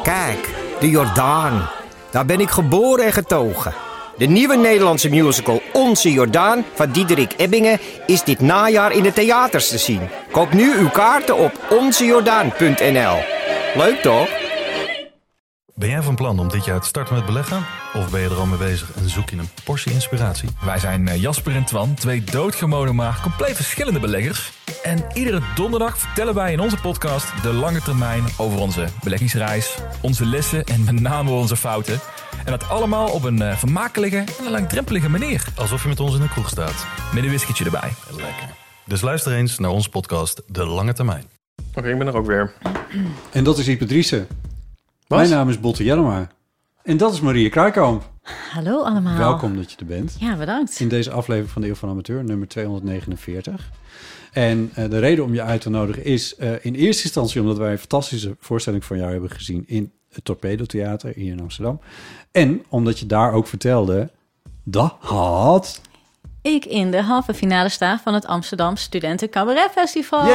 Kijk, de Jordaan. Daar ben ik geboren en getogen. De nieuwe Nederlandse musical Onze Jordaan van Diederik Ebbingen is dit najaar in de theaters te zien. Koop nu uw kaarten op onzejordaan.nl. Leuk toch? Ben jij van plan om dit jaar te starten met beleggen? Of ben je er al mee bezig en zoek je een portie inspiratie? Wij zijn Jasper en Twan, twee doodgewone maar compleet verschillende beleggers. En iedere donderdag vertellen wij in onze podcast de lange termijn over onze beleggingsreis, onze lessen en met name onze fouten. En dat allemaal op een vermakelijke en een langdrempelige manier. Alsof je met ons in de kroeg staat. Met een whiskietje erbij. Lekker. Dus luister eens naar onze podcast De Lange Termijn. Oké, ik ben er ook weer. En dat is Ipe Driessen. Wat? Mijn naam is Botte Jellema. En dat is Maria Kruikamp. Hallo allemaal. Welkom dat je er bent. Ja, bedankt. In deze aflevering van de Eeuw van Amateur, nummer 249. En de reden om je uit te nodigen is in eerste instantie omdat wij een fantastische voorstelling van jou hebben gezien in het Torpedo Theater hier in Amsterdam. En omdat je daar ook vertelde dat Ik in de halve finale sta van het Amsterdam Studenten Cabaret Festival.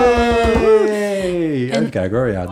Yay! Even kijken hoor. Ja,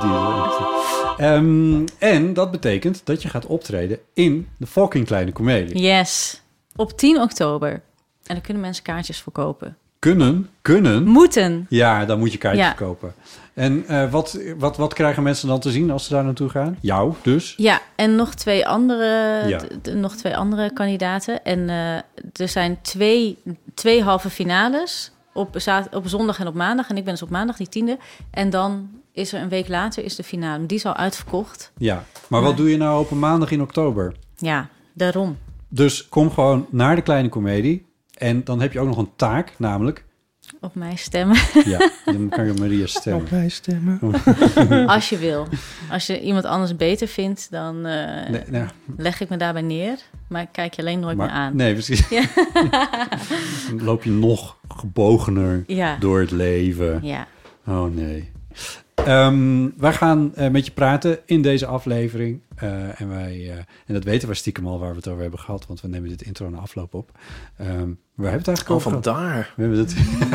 en dat betekent dat je gaat optreden in de fucking kleine komedie. Yes. Op 10 oktober. En daar kunnen mensen kaartjes voor kopen. Kunnen? Moeten. Ja, dan moet je kaartjes kopen. En wat krijgen mensen dan te zien als ze daar naartoe gaan? Jou dus? Ja, en nog twee andere kandidaten. En er zijn twee halve finales op zondag en op maandag. En ik ben dus op maandag die 10e. En dan is er een week later is de finale. Die is al uitverkocht. Ja, maar wat doe je nou op een maandag in oktober? Ja, daarom. Dus kom gewoon naar de kleine komedie. En dan heb je ook nog een taak, namelijk... Op mij stemmen. Ja, dan kan je op Maria stemmen. Op mij stemmen. Als je wil. Als je iemand anders beter vindt, dan leg ik me daarbij neer. Maar ik kijk je alleen nooit meer aan. Nee, precies. Ja. Dan loop je nog gebogener door het leven. Ja. Oh nee. Wij gaan met je praten in deze aflevering. En dat weten we stiekem al waar we het over hebben gehad. Want we nemen dit intro na afloop op. Waar hebben we het eigenlijk over gehad? Vandaar. We hebben het...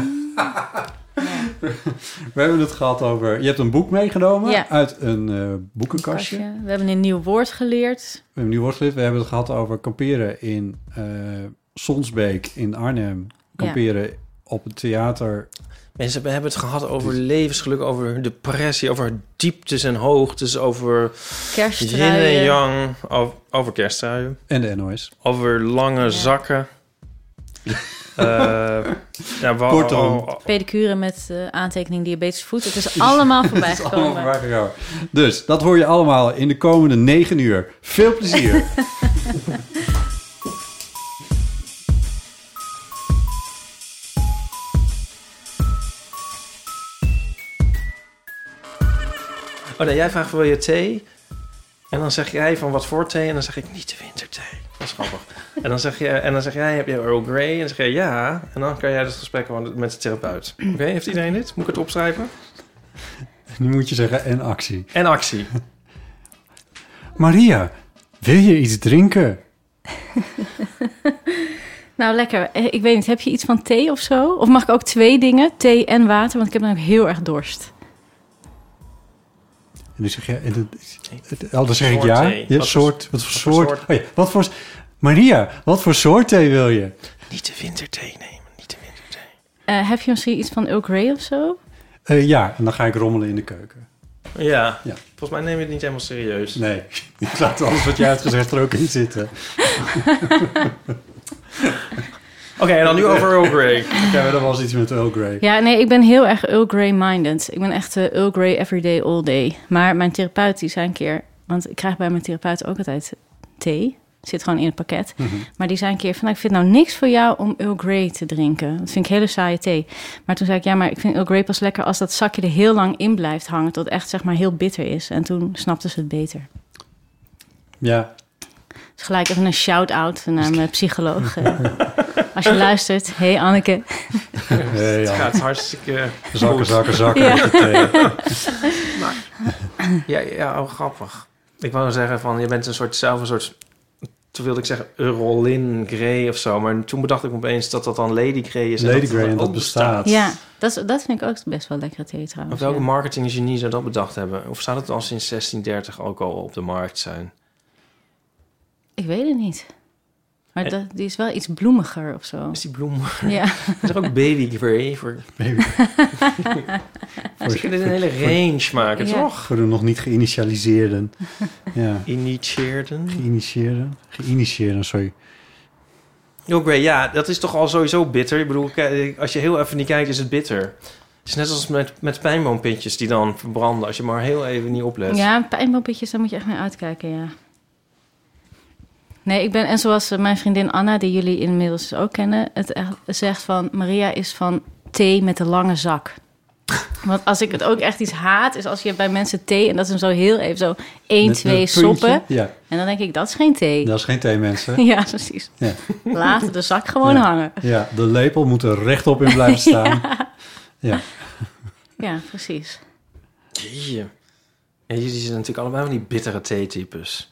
We hebben het gehad over... Je hebt een boek meegenomen uit een boekenkastje. We hebben een nieuw woord geleerd. We hebben het gehad over kamperen in Sonsbeek in Arnhem. Kamperen op het theater... Mensen, we hebben het gehad over levensgeluk, over depressie, over dieptes en hoogtes, over yin en yang, over kerstruien. En de NOS. Over lange zakken. Kortom. Pedicure met aantekening diabetische voet. Het is allemaal voorbij gekomen. Dus dat hoor je allemaal in de komende 9 uur. Veel plezier. Oh nee, jij vraagt wil je thee? En dan zeg jij van wat voor thee? En dan zeg ik niet de winterthee. Dat is grappig. En dan zeg jij heb je Earl Grey? En dan zeg jij ja. En dan kan jij het gesprek met de therapeut. Oké, heeft iedereen dit? Moet ik het opschrijven? Nu moet je zeggen en actie. En actie. Maria, wil je iets drinken? Nou, lekker. Ik weet niet, heb je iets van thee of zo? Of mag ik ook 2 dingen? Thee en water, want ik heb namelijk heel erg dorst. En dan zeg je... dan zeg ik ja. Wat voor soort? Maria, wat voor soort thee wil je? Niet de winterthee nemen, niet de winterthee. Heb je misschien iets van Earl Grey of zo? Ja, en dan ga ik rommelen in de keuken. Ja, volgens mij neem je het niet helemaal serieus. Nee, ik laat alles wat jij hebt gezegd er ook in zitten. Oké, en dan nu over Earl Grey. Oké, dat was iets met Earl Grey. Ja, nee, ik ben heel erg Earl Grey-minded. Ik ben echt Earl Grey every day, all day. Maar mijn therapeut, die zei een keer... Want ik krijg bij mijn therapeut ook altijd thee. Zit gewoon in het pakket. Mm-hmm. Maar die zei een keer van... ik vind nou niks voor jou om Earl Grey te drinken. Dat vind ik hele saaie thee. Maar toen zei ik... ja, maar ik vind Earl Grey pas lekker... als dat zakje er heel lang in blijft hangen... tot echt, zeg maar, heel bitter is. En toen snapte ze het beter. Ja. Dus gelijk even een shout-out naar mijn psycholoog. Als je luistert, hey Anneke. Hey, het gaat hartstikke zakken. Ja. Maar, ja, grappig. Ik wou zeggen van, je bent zelf een soort toen wilde ik zeggen Eurolin Grey of zo. Maar toen bedacht ik opeens dat dan Lady Grey is. Lady Grey en dat bestaat. Ja, dat vind ik ook best wel lekkere thee trouwens. Of welke marketinggenie zou dat bedacht hebben? Of zou dat al sinds 1630 ook al op de markt zijn? Ik weet het niet. Maar die is wel iets bloemiger of zo. Is die bloem? Ja. Is er ook Baby Grey voor? Baby. Dus je kunt een hele range maken, toch? Voor de nog niet geïnitialiseerden. Ja. Geïnitieerden, sorry. Earl Grey, ja, dat is toch al sowieso bitter. Ik bedoel, als je heel even niet kijkt, is het bitter. Het is net als met pijnboompitjes die dan verbranden... als je maar heel even niet oplet. Ja, pijnboompitjes, daar moet je echt mee uitkijken, ja. Nee, ik ben... En zoals mijn vriendin Anna, die jullie inmiddels ook kennen... het zegt van... Maria is van thee met een lange zak. Want als ik het ook echt iets haat... is als je bij mensen thee... en dat is hem zo heel even zo 1, 2 soppen. Ja. En dan denk ik, dat is geen thee. Dat is geen thee, mensen. Ja, precies. Ja. Laat de zak gewoon hangen. Ja, de lepel moet er rechtop in blijven staan. Ja, precies. Jeetje. En jullie zijn natuurlijk allebei van die bittere theetypes.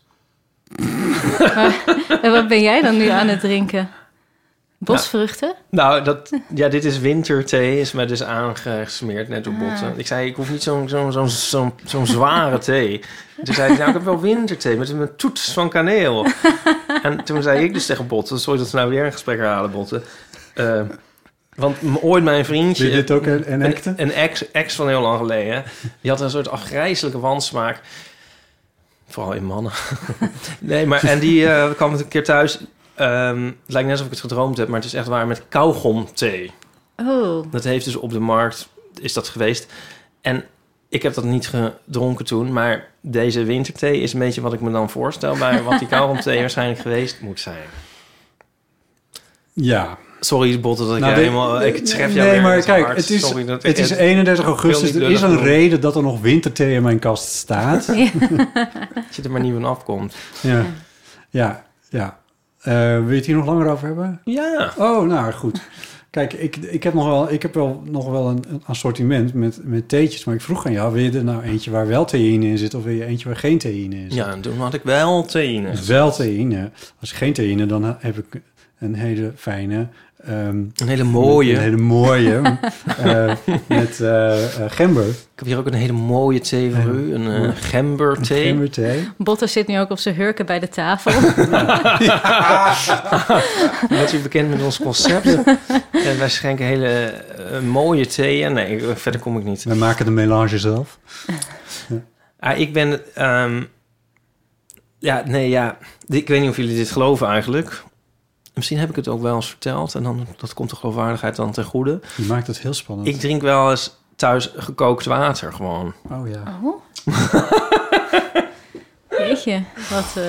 En wat ben jij dan nu aan het drinken? Bosvruchten? Nou, dit is winterthee. Is mij dus aangesmeerd net op botten. Ik zei, ik hoef niet zo'n zware thee. Toen zei hij, nou, ik heb wel winterthee met een toets van kaneel. En toen zei ik dus tegen Botten, sorry dat we nou weer een gesprek herhalen, Botten. Want ooit mijn vriendje... Wil je dit ook een acte? Een ex van heel lang geleden. Die had een soort afgrijzelijke wansmaak. Vooral in mannen. Nee, maar en die kwam een keer thuis... het lijkt net alsof ik het gedroomd heb, maar het is echt waar, met kauwgomthee. Oh. Dat heeft dus op de markt, is dat geweest. En ik heb dat niet gedronken toen, maar deze winterthee is een beetje wat ik me dan voorstel bij wat die kauwgomthee waarschijnlijk geweest moet zijn. Ja. Sorry, Botte, dat ik helemaal... Ik schrijf jou nee, maar kijk, hart. het is, Sorry, het is 31 augustus. Er is een reden dat er nog winterthee in mijn kast staat. Ja. Dat je er maar niet van afkomt. Ja. Wil je het hier nog langer over hebben? Ja. Oh, nou goed. Kijk, ik heb nog wel een assortiment met theetjes. Maar ik vroeg aan jou, wil je er nou eentje waar wel theïne in zit... of wil je eentje waar geen theïne in zit? Ja, toen had ik wel theïne. Wel theïne. Als ik geen theïne, dan heb ik een hele fijne... een hele mooie. Met gember. Ik heb hier ook een hele mooie thee voor u. Een gemberthee. Gemberthee. Botter zit nu ook op zijn hurken bij de tafel. Bent u bekend met ons concept? En wij schenken hele mooie thee. En nee, verder kom ik niet. We maken de melange zelf. Ik ben... ik weet niet of jullie dit geloven eigenlijk... Misschien heb ik het ook wel eens verteld... en dan dat komt de geloofwaardigheid dan ten goede. Je maakt het heel spannend. Ik drink wel eens thuis gekookt water gewoon. Oh ja. Oh. Jeetje, wat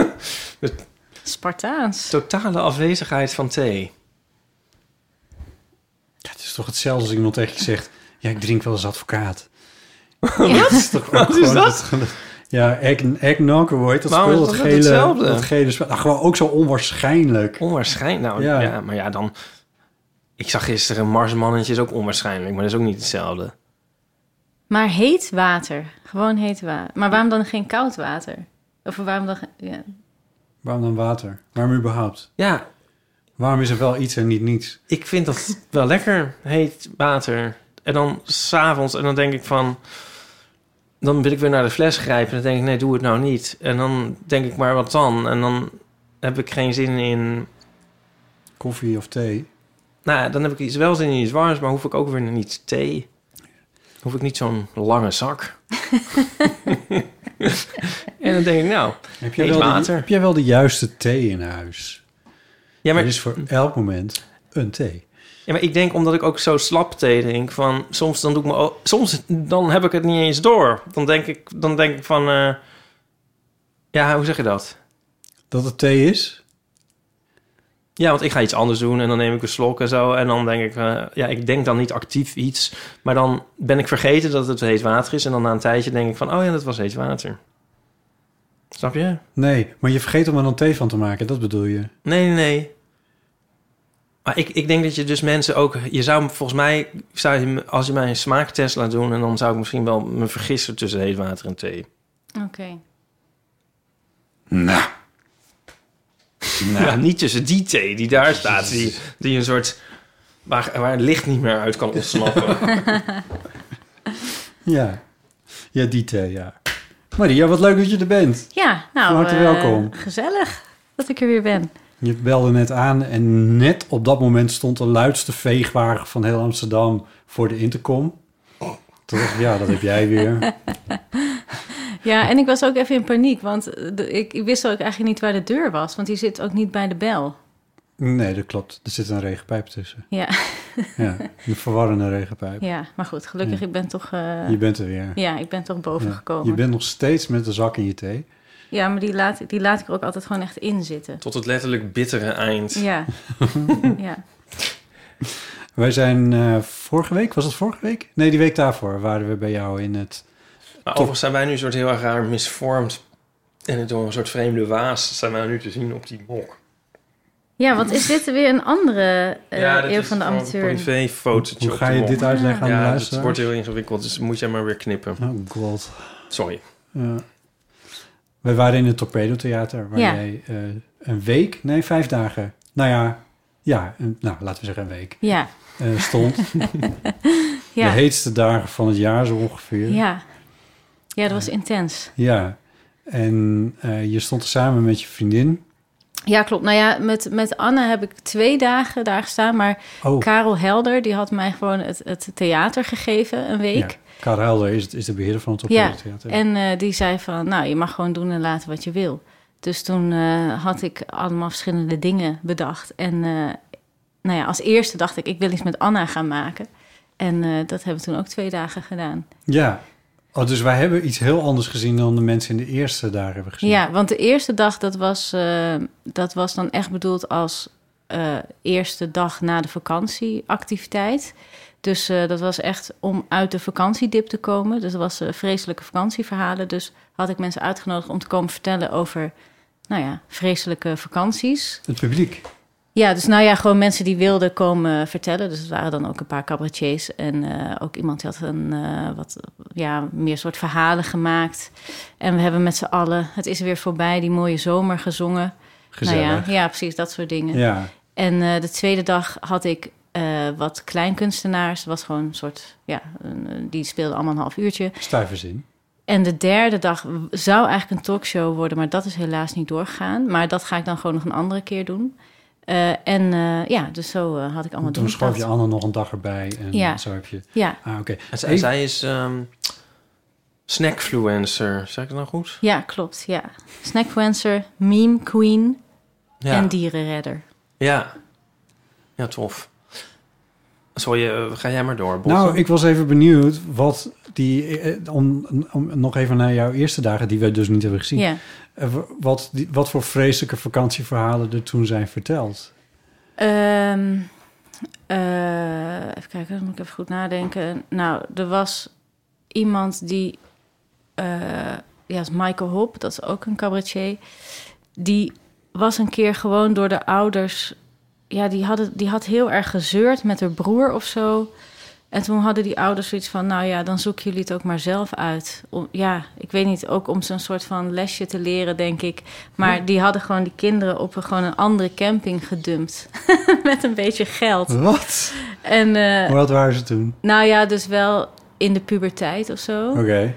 Spartaans. Totale afwezigheid van thee. Ja, het is toch hetzelfde als iemand tegen je zegt... ja, ik drink wel eens advocaat. Ja? Dat is toch ook Wat is dat? Ja, eggnog, hoe heet dat Waarom spul? is dat hetzelfde? Dat gele spul. Nou, gewoon ook zo onwaarschijnlijk. Onwaarschijnlijk? Nou, ja, maar ja, dan... Ik zag gisteren een Marsmannetje, is ook onwaarschijnlijk... maar dat is ook niet hetzelfde. Maar heet water. Gewoon heet water. Maar waarom dan geen koud water? Of waarom dan... Ja. Waarom dan water? Waarom überhaupt? Ja. Waarom is er wel iets en niet niets? Ik vind dat wel lekker, heet water. En dan 's avonds, en dan denk ik van... Dan wil ik weer naar de fles grijpen. En dan denk ik, nee, doe het nou niet. En dan denk ik, maar wat dan? En dan heb ik geen zin in... Koffie of thee? Nou, dan heb ik wel zin in iets warms, maar hoef ik ook weer niet thee. Hoef ik niet zo'n lange zak. En dan denk ik, nou, heb jij wel de juiste thee in huis? Ja, maar... Er is voor elk moment een thee. Ja, maar ik denk omdat ik ook zo slap thee drink... van soms dan doe ik me... Soms dan heb ik het niet eens door. Dan denk ik van... ja, hoe zeg je dat? Dat het thee is? Ja, want ik ga iets anders doen en dan neem ik een slok en zo. En dan denk ik... ja, ik denk dan niet actief iets. Maar dan ben ik vergeten dat het heet water is. En dan na een tijdje denk ik van... oh ja, dat was heet water. Snap je? Nee, maar je vergeet om er dan thee van te maken. Dat bedoel je? Nee. Maar ik denk dat je dus mensen ook... Je zou volgens mij... als je mij een smaaktest laat doen... en dan zou ik misschien wel me vergissen tussen heet water en thee. Oké. Nou. Ja, niet tussen die thee die daar staat. Die een soort... Waar het licht niet meer uit kan ontsnappen. Ja, die thee, ja. Maria, wat leuk dat je er bent. Ja, nou, Van harte welkom. Gezellig dat ik er weer ben. Je belde net aan en net op dat moment stond de luidste veegwagen van heel Amsterdam voor de intercom. Toen dacht ik, ja, dat heb jij weer. Ja, en ik was ook even in paniek, want ik wist ook eigenlijk niet waar de deur was, want die zit ook niet bij de bel. Nee, dat klopt. Er zit een regenpijp tussen. Ja. Ja, een verwarrende regenpijp. Ja, maar goed, gelukkig, ik ben toch... Je bent er weer. Ja, ik ben toch boven gekomen. Je bent nog steeds met de zak in je thee. Ja, maar die laat ik er ook altijd gewoon echt in zitten. Tot het letterlijk bittere eind. Ja. Ja. Wij zijn vorige week, was het vorige week? Nee, die week daarvoor waren we bij jou in het... Maar overigens zijn wij nu een soort heel erg raar misvormd. En door een soort vreemde waas zijn wij nu te zien op die mok. Ja, want is dit weer een andere eeuw van de amateur? Een privéfotootje. Hoe ga je dit uitleggen aan de luisteraar? Het wordt heel ingewikkeld, dus moet jij maar weer knippen. Oh god. Sorry. Wij waren in het Torpedo Theater, waar jij een week, nee 5 dagen, laten we zeggen een week, stond. Ja. De heetste dagen van het jaar zo ongeveer. Ja, dat was intens. Ja, en je stond er samen met je vriendin. Ja, klopt. Nou ja, met Anne heb ik 2 dagen daar gestaan. Maar Karel Helder, die had mij gewoon het theater gegeven een week. Ja, Karel Helder is de beheerder van het Torpedo Theater. En die zei van, nou, je mag gewoon doen en laten wat je wil. Dus toen had ik allemaal verschillende dingen bedacht. En als eerste dacht ik wil iets met Anna gaan maken. En dat hebben we toen ook 2 dagen gedaan. Ja, dus wij hebben iets heel anders gezien dan de mensen in de eerste dagen hebben gezien. Ja, want de eerste dag, dat was dan echt bedoeld als eerste dag na de vakantieactiviteit. Dus dat was echt om uit de vakantiedip te komen. Dus dat was vreselijke vakantieverhalen. Dus had ik mensen uitgenodigd om te komen vertellen over, vreselijke vakanties. Het publiek? Ja, dus gewoon mensen die wilden komen vertellen. Dus het waren dan ook een paar cabaretiers. En ook iemand die had meer soort verhalen gemaakt. En we hebben met z'n allen, het is weer voorbij, die mooie zomer gezongen. Gezellig. Ja, precies, dat soort dingen. Ja. En de tweede dag had ik wat kleinkunstenaars. Dat was gewoon een soort, die speelden allemaal een half uurtje. Stuiverzin. En de derde dag zou eigenlijk een talkshow worden, maar dat is helaas niet doorgegaan. Maar dat ga ik dan gewoon nog een andere keer doen. Dus zo had ik allemaal doen. Toen schoof je Anne nog een dag erbij en zo heb je... Ja. Oké. En zij is snackfluencer, zeg ik dat nou goed? Ja, klopt, ja. Snackfluencer, meme queen en dierenredder. Ja. Ja, tof. Sorry, ga jij maar door, Botte. Nou, ik was even benieuwd wat om nog even naar jouw eerste dagen, die we dus niet hebben gezien. Ja. Wat voor vreselijke vakantieverhalen er toen zijn verteld? Even kijken, dan moet ik even goed nadenken. Nou, er was iemand die... is Michael Hop, dat is ook een cabaretier. Die was een keer gewoon door de ouders... Ja, die had heel erg gezeurd met haar broer of zo. En toen hadden die ouders zoiets van... dan zoeken jullie het ook maar zelf uit. Ik weet niet, ook om ze een soort van lesje te leren, denk ik. Maar die hadden gewoon die kinderen op gewoon een andere camping gedumpt. Met een beetje geld. Wat? En, hoe oud waren ze toen? Dus wel in de puberteit of zo. Oké.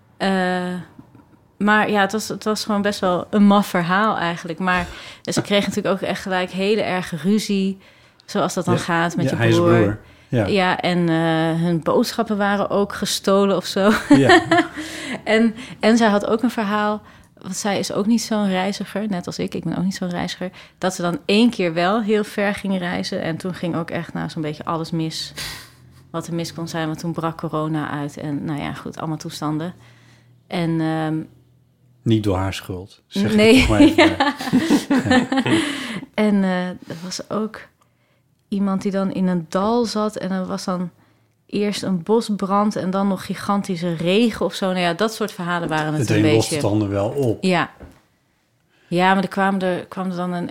Maar ja, het was gewoon best wel een maf verhaal eigenlijk. Maar ze kregen natuurlijk ook echt gelijk hele erge ruzie. Zoals dat dan gaat met je broer. Hij is broer. Ja, en hun boodschappen waren ook gestolen of zo. Ja. en zij had ook een verhaal... Want zij is ook niet zo'n reiziger, net als ik. Ik ben ook niet zo'n reiziger. Dat ze dan 1 keer wel heel ver ging reizen. En toen ging ook echt zo'n beetje alles mis. Wat er mis kon zijn, want toen brak corona uit. En goed, allemaal toestanden. En... niet door haar schuld. Zeg nee. Maar even. En er was ook iemand die dan in een dal zat... en er was dan eerst een bosbrand... en dan nog gigantische regen of zo. Dat soort verhalen waren het een beetje. Het lost dan er wel op. Ja, maar er kwam er dan een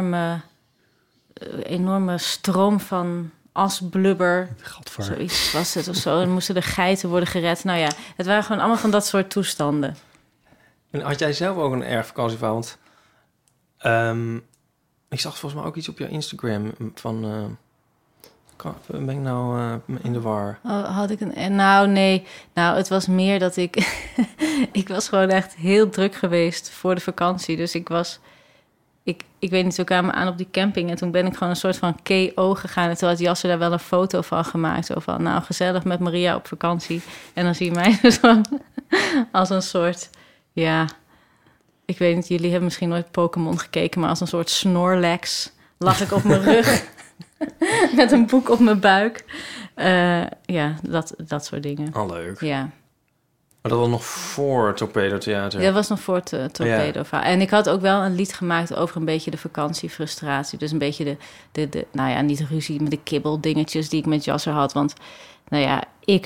enorme stroom van asblubber. Gadver. Zoiets was het of zo. En moesten de geiten worden gered. Het waren gewoon allemaal van dat soort toestanden. En had jij zelf ook een erg vakantieverhaal? Want Ik zag volgens mij ook iets op je Instagram van... ben ik nou in de war? Had ik een... Nou, nee. Nou, het was meer dat ik... ik was gewoon echt heel druk geweest voor de vakantie. Dus ik was... Ik weet niet, we kwamen aan op die camping... en toen ben ik gewoon een soort van KO gegaan. En toen had Jasser daar wel een foto van gemaakt. Zo van, nou, gezellig met Maria op vakantie. En dan zie je mij dus gewoon als een soort... Ja, ik weet niet, jullie hebben misschien nooit Pokémon gekeken... maar als een soort Snorlax lag ik op mijn rug... met een boek op mijn buik. Ja, dat soort dingen. Oh, leuk. Ja. Maar dat was nog voor Torpedo Theater. Ja, dat was nog voor het Torpedo. Ja. En ik had ook wel een lied gemaakt over een beetje de vakantiefrustratie. Dus een beetje de nou ja, niet ruzie, maar de kibbeldingetjes die ik met Jasser had. Want, nou ja,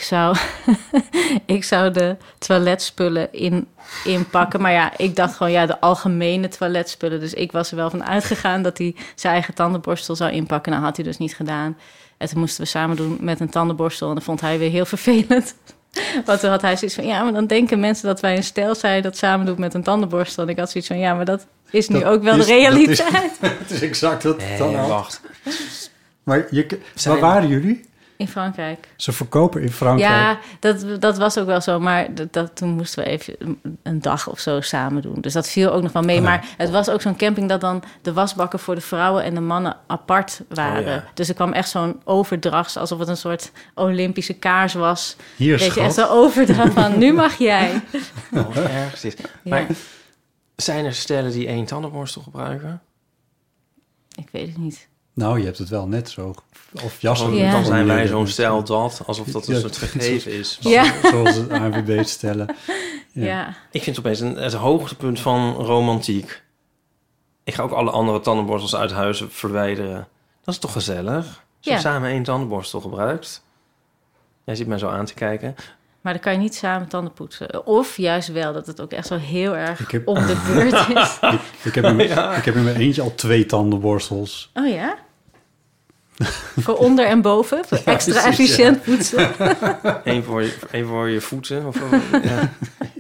ik zou de toiletspullen inpakken. Maar ja, ik dacht gewoon, ja, de algemene toiletspullen. Dus ik was er wel van uitgegaan dat hij zijn eigen tandenborstel zou inpakken. Nou, had hij dus niet gedaan. En toen moesten we samen doen met een tandenborstel. En dat vond hij weer heel vervelend. Want toen had hij zoiets van... ja, maar dan denken mensen dat wij een stel zijn... dat samen doet met een tandenborstel. En ik had zoiets van... ja, maar dat is nu ook wel de realiteit. Het is exact wat het dan wacht. Maar waar waren jullie? In Frankrijk. Ze verkopen in Frankrijk. Ja, dat was ook wel zo. Maar toen moesten we even een dag of zo samen doen. Dus dat viel ook nog wel mee. Oh ja. Maar het was ook zo'n camping dat dan de wasbakken voor de vrouwen en de mannen apart waren. Oh ja. Dus er kwam echt zo'n overdracht, alsof het een soort Olympische kaars was. Hier, weet je, schat. echt zo'n overdracht van, nu mag jij. Oh, erg is dit. Ja. Maar zijn er stellen die 1 tandenborstel gebruiken? Ik weet het niet. Nou, je hebt het wel net zo. Of Jasser. Ja. Dan zijn wij zo'n stel dat, alsof dat een Ja, soort gegeven is. Ja. Zoals het ANWB stellen. Ja. Ik vind het opeens het hoogtepunt van romantiek. Ik ga ook alle andere tandenborstels uit huis verwijderen. Dat is toch gezellig? Als je Ja. samen 1 tandenborstel gebruikt. Jij zit mij zo aan te kijken. Maar dan kan je niet samen tanden poetsen. Of juist wel, dat het ook echt zo heel erg Ik heb- om de beurt is. Ik heb in mijn eentje al 2 tandenborstels. Oh ja? Voor onder en boven? Voor extra precies, efficiënt poetsen? Eén voor je voeten. Of, ja.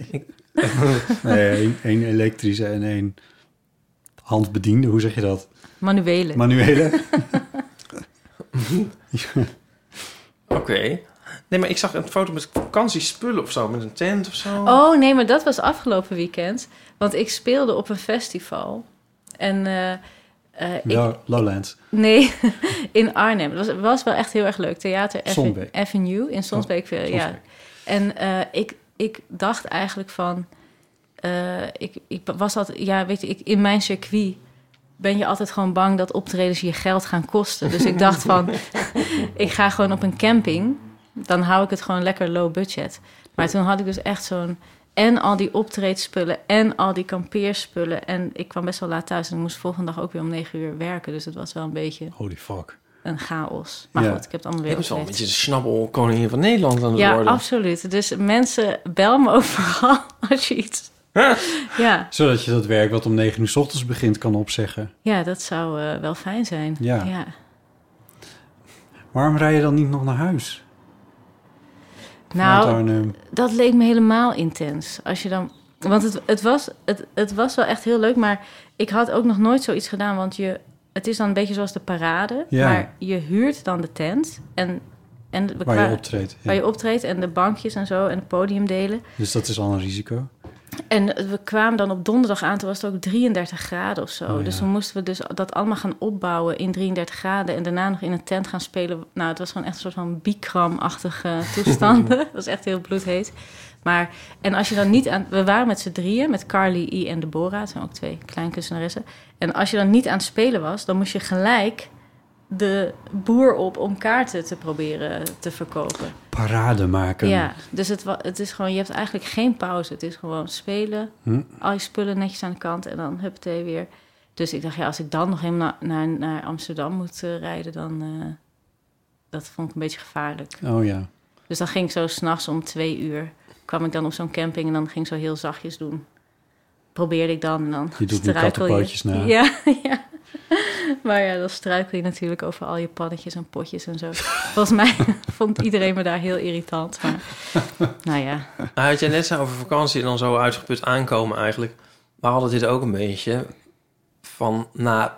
Nee, 1 elektrische en 1 handbediende. Hoe zeg je dat? Manuele. Manuele. Oké. Nee, maar ik zag een foto met vakantiespullen of zo. Met een tent of zo. Oh nee, maar dat was afgelopen weekend. Want ik speelde op een festival. En Lowlands. nee, in Arnhem. Het was wel echt heel erg leuk. Theater Sonsbeek. Avenue in Sonsbeek. Ja. Sonsbeek. En ik dacht eigenlijk van... ik was altijd... Ja, weet je, in mijn circuit ben je altijd gewoon bang dat optredens je geld gaan kosten. Dus ik dacht van, ik ga gewoon op een camping. Dan hou ik het gewoon lekker low budget. Maar toen had ik dus echt zo'n... En al die optreedspullen en al die kampeerspullen. En ik kwam best wel laat thuis en ik moest de volgende dag ook weer om 9 uur werken. Dus het was wel een beetje Holy fuck. een chaos. Maar Ja. goed, ik heb het allemaal Je weer bent wel een opgelegd. beetje de snabbelkoningin van Nederland aan het Ja, worden. absoluut. Dus mensen, bel me overal als je iets... Ja, Zodat je dat werk wat om 9 uur 's ochtends begint kan opzeggen. ja, dat zou wel fijn zijn. Ja. Waarom rij je dan niet nog naar huis? Vanuit Nou, Arnhem. dat leek me helemaal intens. Als je dan... Want het was wel echt heel leuk, maar ik had ook nog nooit zoiets gedaan. Want het is dan een beetje zoals de parade. Ja. Maar je huurt dan de tent en Waar je optreedt. Ja. waar je optreedt en de bankjes en zo en het podiumdelen. Dus dat is al een risico. En we kwamen dan op donderdag aan, toen was het ook 33 graden of zo. Oh, ja. Dus toen moesten we dus dat allemaal gaan opbouwen in 33 graden... en daarna nog in een tent gaan spelen. Nou, het was gewoon echt een soort van Bikram-achtige toestanden. Het was echt heel bloedheet. Maar, en als je dan niet aan... We waren met z'n drieën, met Carly, I en Deborah. Het zijn ook 2 kleinkunstenaressen. En als je dan niet aan het spelen was, dan moest je gelijk de boer op om kaarten te proberen te verkopen. Parade maken. Ja, dus het is gewoon, je hebt eigenlijk geen pauze. Het is gewoon spelen, al je spullen netjes aan de kant en dan huppatee weer. Dus ik dacht, ja, als ik dan nog helemaal naar Amsterdam moet rijden, dan dat vond ik een beetje gevaarlijk. Oh ja. Dus dan ging ik zo 's nachts om 2 uur, kwam ik dan op zo'n camping en dan ging ik zo heel zachtjes doen. Probeerde ik dan en dan Je doet nu struikel kattenpootjes na. Ja, ja. Maar ja, dan struikel je natuurlijk over al je pannetjes en potjes en zo. Volgens mij vond iedereen me daar heel irritant. Maar nou ja. Had jij net zo over vakantie en dan zo uitgeput aankomen eigenlijk. We hadden dit ook een beetje van na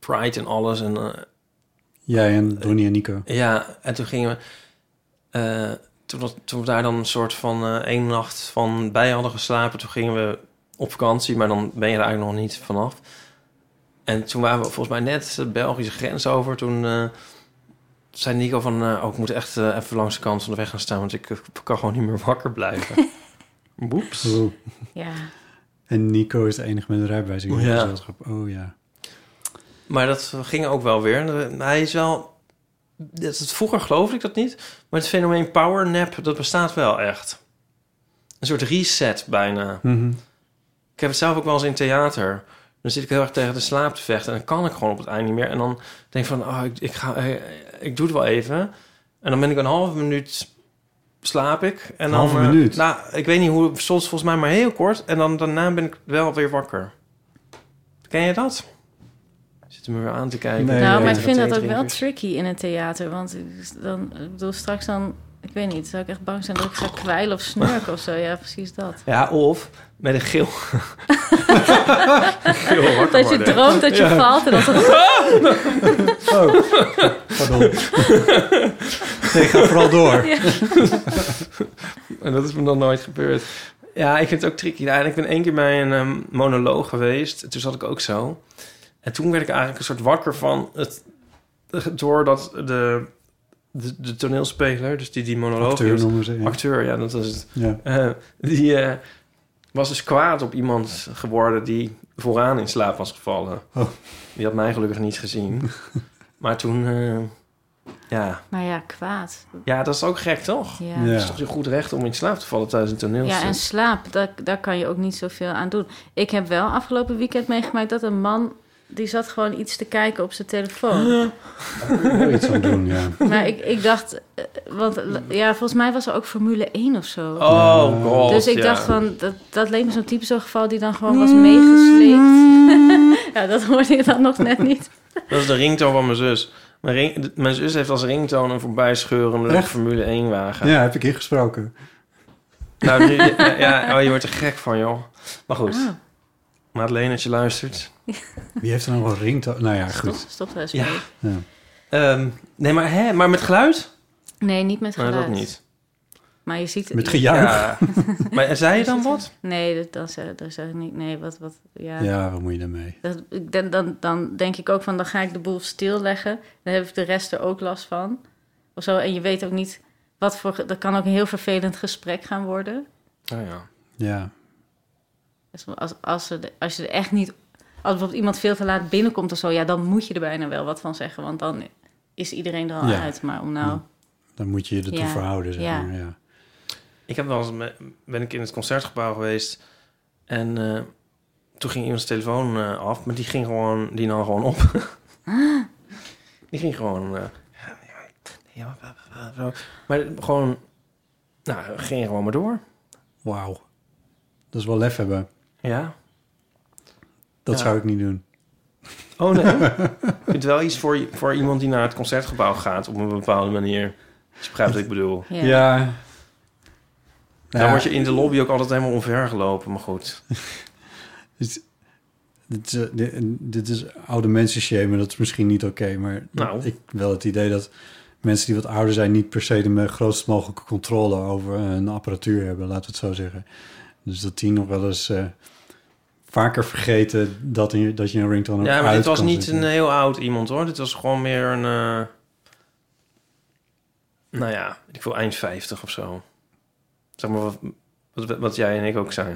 Pride en alles. En Jij en Donnie en Nico. ja, en toen gingen we... toen we daar dan een soort van 1 nacht van bij hadden geslapen... toen gingen we op vakantie, maar dan ben je er eigenlijk nog niet vanaf. En toen waren we volgens mij net de Belgische grens over. Toen zei Nico van... ik moet echt even langs de kant van de weg gaan staan... want ik kan gewoon niet meer wakker blijven. Boeps. Oeh. Ja. En Nico is de enige met een rijbewijs in het Ja. gezelschap. Oh ja. Maar dat ging ook wel weer. Hij is wel... Vroeger geloofde ik dat niet. Maar het fenomeen powernap, dat bestaat wel echt. Een soort reset bijna. Mhm. Ik heb het zelf ook wel eens in theater. Dan zit ik heel erg tegen de slaap te vechten. En dan kan ik gewoon op het eind niet meer. En dan denk ik van, ik doe het wel even. En dan ben ik een halve minuut slaap ik. En dan, Halve minuut? Nou, ik weet niet hoe, soms volgens mij maar heel kort. En dan daarna ben ik wel weer wakker. Ken je dat? Zit me weer aan te kijken. Nee, Nou, nee, maar ik vind dat ook wel theedrinkers. tricky in het theater. Want ik bedoel, straks dan... Ik weet niet, zou ik echt bang zijn dat ik ga kwijlen of snurken of zo. Ja, precies dat. Ja, of met een geel. Geel wakker Dat je worden. droomt dat je valt en dat het... Oh, pardon. Nee, ga vooral door. Ja. En dat is me dan nooit gebeurd. Ja, ik vind het ook tricky. Ja, en ik ben 1 keer bij een monoloog geweest. Toen zat ik ook zo. En toen werd ik eigenlijk een soort wakker van het... Doordat de toneelspeler, dus die monoloog Acteur hield... noemen ze. Ja. Acteur, ja, dat is het. Ja. Die was dus kwaad op iemand geworden die vooraan in slaap was gevallen. Oh. Die had mij gelukkig niet gezien. Maar toen, ja, Maar ja, kwaad. dat is ook gek, toch? Ja. Ja. Het is toch je goed recht om in slaap te vallen tijdens een toneelstuk? Ja, en slaap, daar kan je ook niet zoveel aan doen. Ik heb wel afgelopen weekend meegemaakt dat een man... die zat gewoon iets te kijken op zijn telefoon. Daar kun je iets aan doen, ja. Maar ik dacht... want ja, volgens mij was er ook Formule 1 of zo. Oh god, Dus ik ja. dacht van... Dat leek me zo'n typisch zo'n geval die dan gewoon was meegesleept. Ja, dat hoorde je dan nog net niet. Dat is de ringtoon van mijn zus. Mijn zus heeft als ringtoon een voorbijscheurende Echt? Formule 1 wagen. Ja, heb ik ingesproken. Nou, nu, je wordt er gek van, joh. Maar goed. Ah. Madeleine, als je luistert. Wie heeft er nou wel ringtoon? Nou ja, goed. Stop er eens Ja. mee. Ja. Nee, maar met geluid? Nee, niet met Nee, geluid. dat niet. Maar je ziet... Met gejuich. Ja. Maar zei je dan wat? Nee, dat zeg ik niet. Nee, wat ja. Ja, wat moet je daarmee? Dan denk ik ook van, dan ga ik de boel stilleggen. Dan heb ik de rest er ook last van. Of zo. En je weet ook niet wat voor... Dat kan ook een heel vervelend gesprek gaan worden. Oh ja. Ja. Dus als je er echt niet... Als bijvoorbeeld iemand veel te laat binnenkomt of zo... Ja, dan moet je er bijna wel wat van zeggen. Want dan is iedereen er al Ja. uit. Maar om nou... Dan moet je je ertoe Ja. verhouden, zeg Ja. maar. Ja. Ik heb wel eens ben ik in het concertgebouw geweest en toen ging iemands telefoon af, maar die nam gewoon op. Die ging gewoon, maar gewoon, ging gewoon maar door. Wauw. Dat is wel lef hebben. Ja. Dat Ja. zou ik niet doen. Oh nee. Ik vind het wel iets voor iemand die naar het concertgebouw gaat op een bepaalde manier. Als je begrijpt wat ik bedoel. Ja. Ja. Dan word je in de lobby ook altijd helemaal omvergelopen, maar goed. Dit is oude mensen shamen, dat is misschien niet oké, maar Nou. ik heb wel het idee dat mensen die wat ouder zijn niet per se de grootst mogelijke controle over hun apparatuur hebben, laten we het zo zeggen. Dus dat die nog wel eens vaker vergeten dat je een ringtone ook Ja, maar uit dit was kan niet zetten. een heel oud iemand, hoor. Dit was gewoon meer een... ik wil eind 50 of zo. Zeg maar wat jij en ik ook zijn.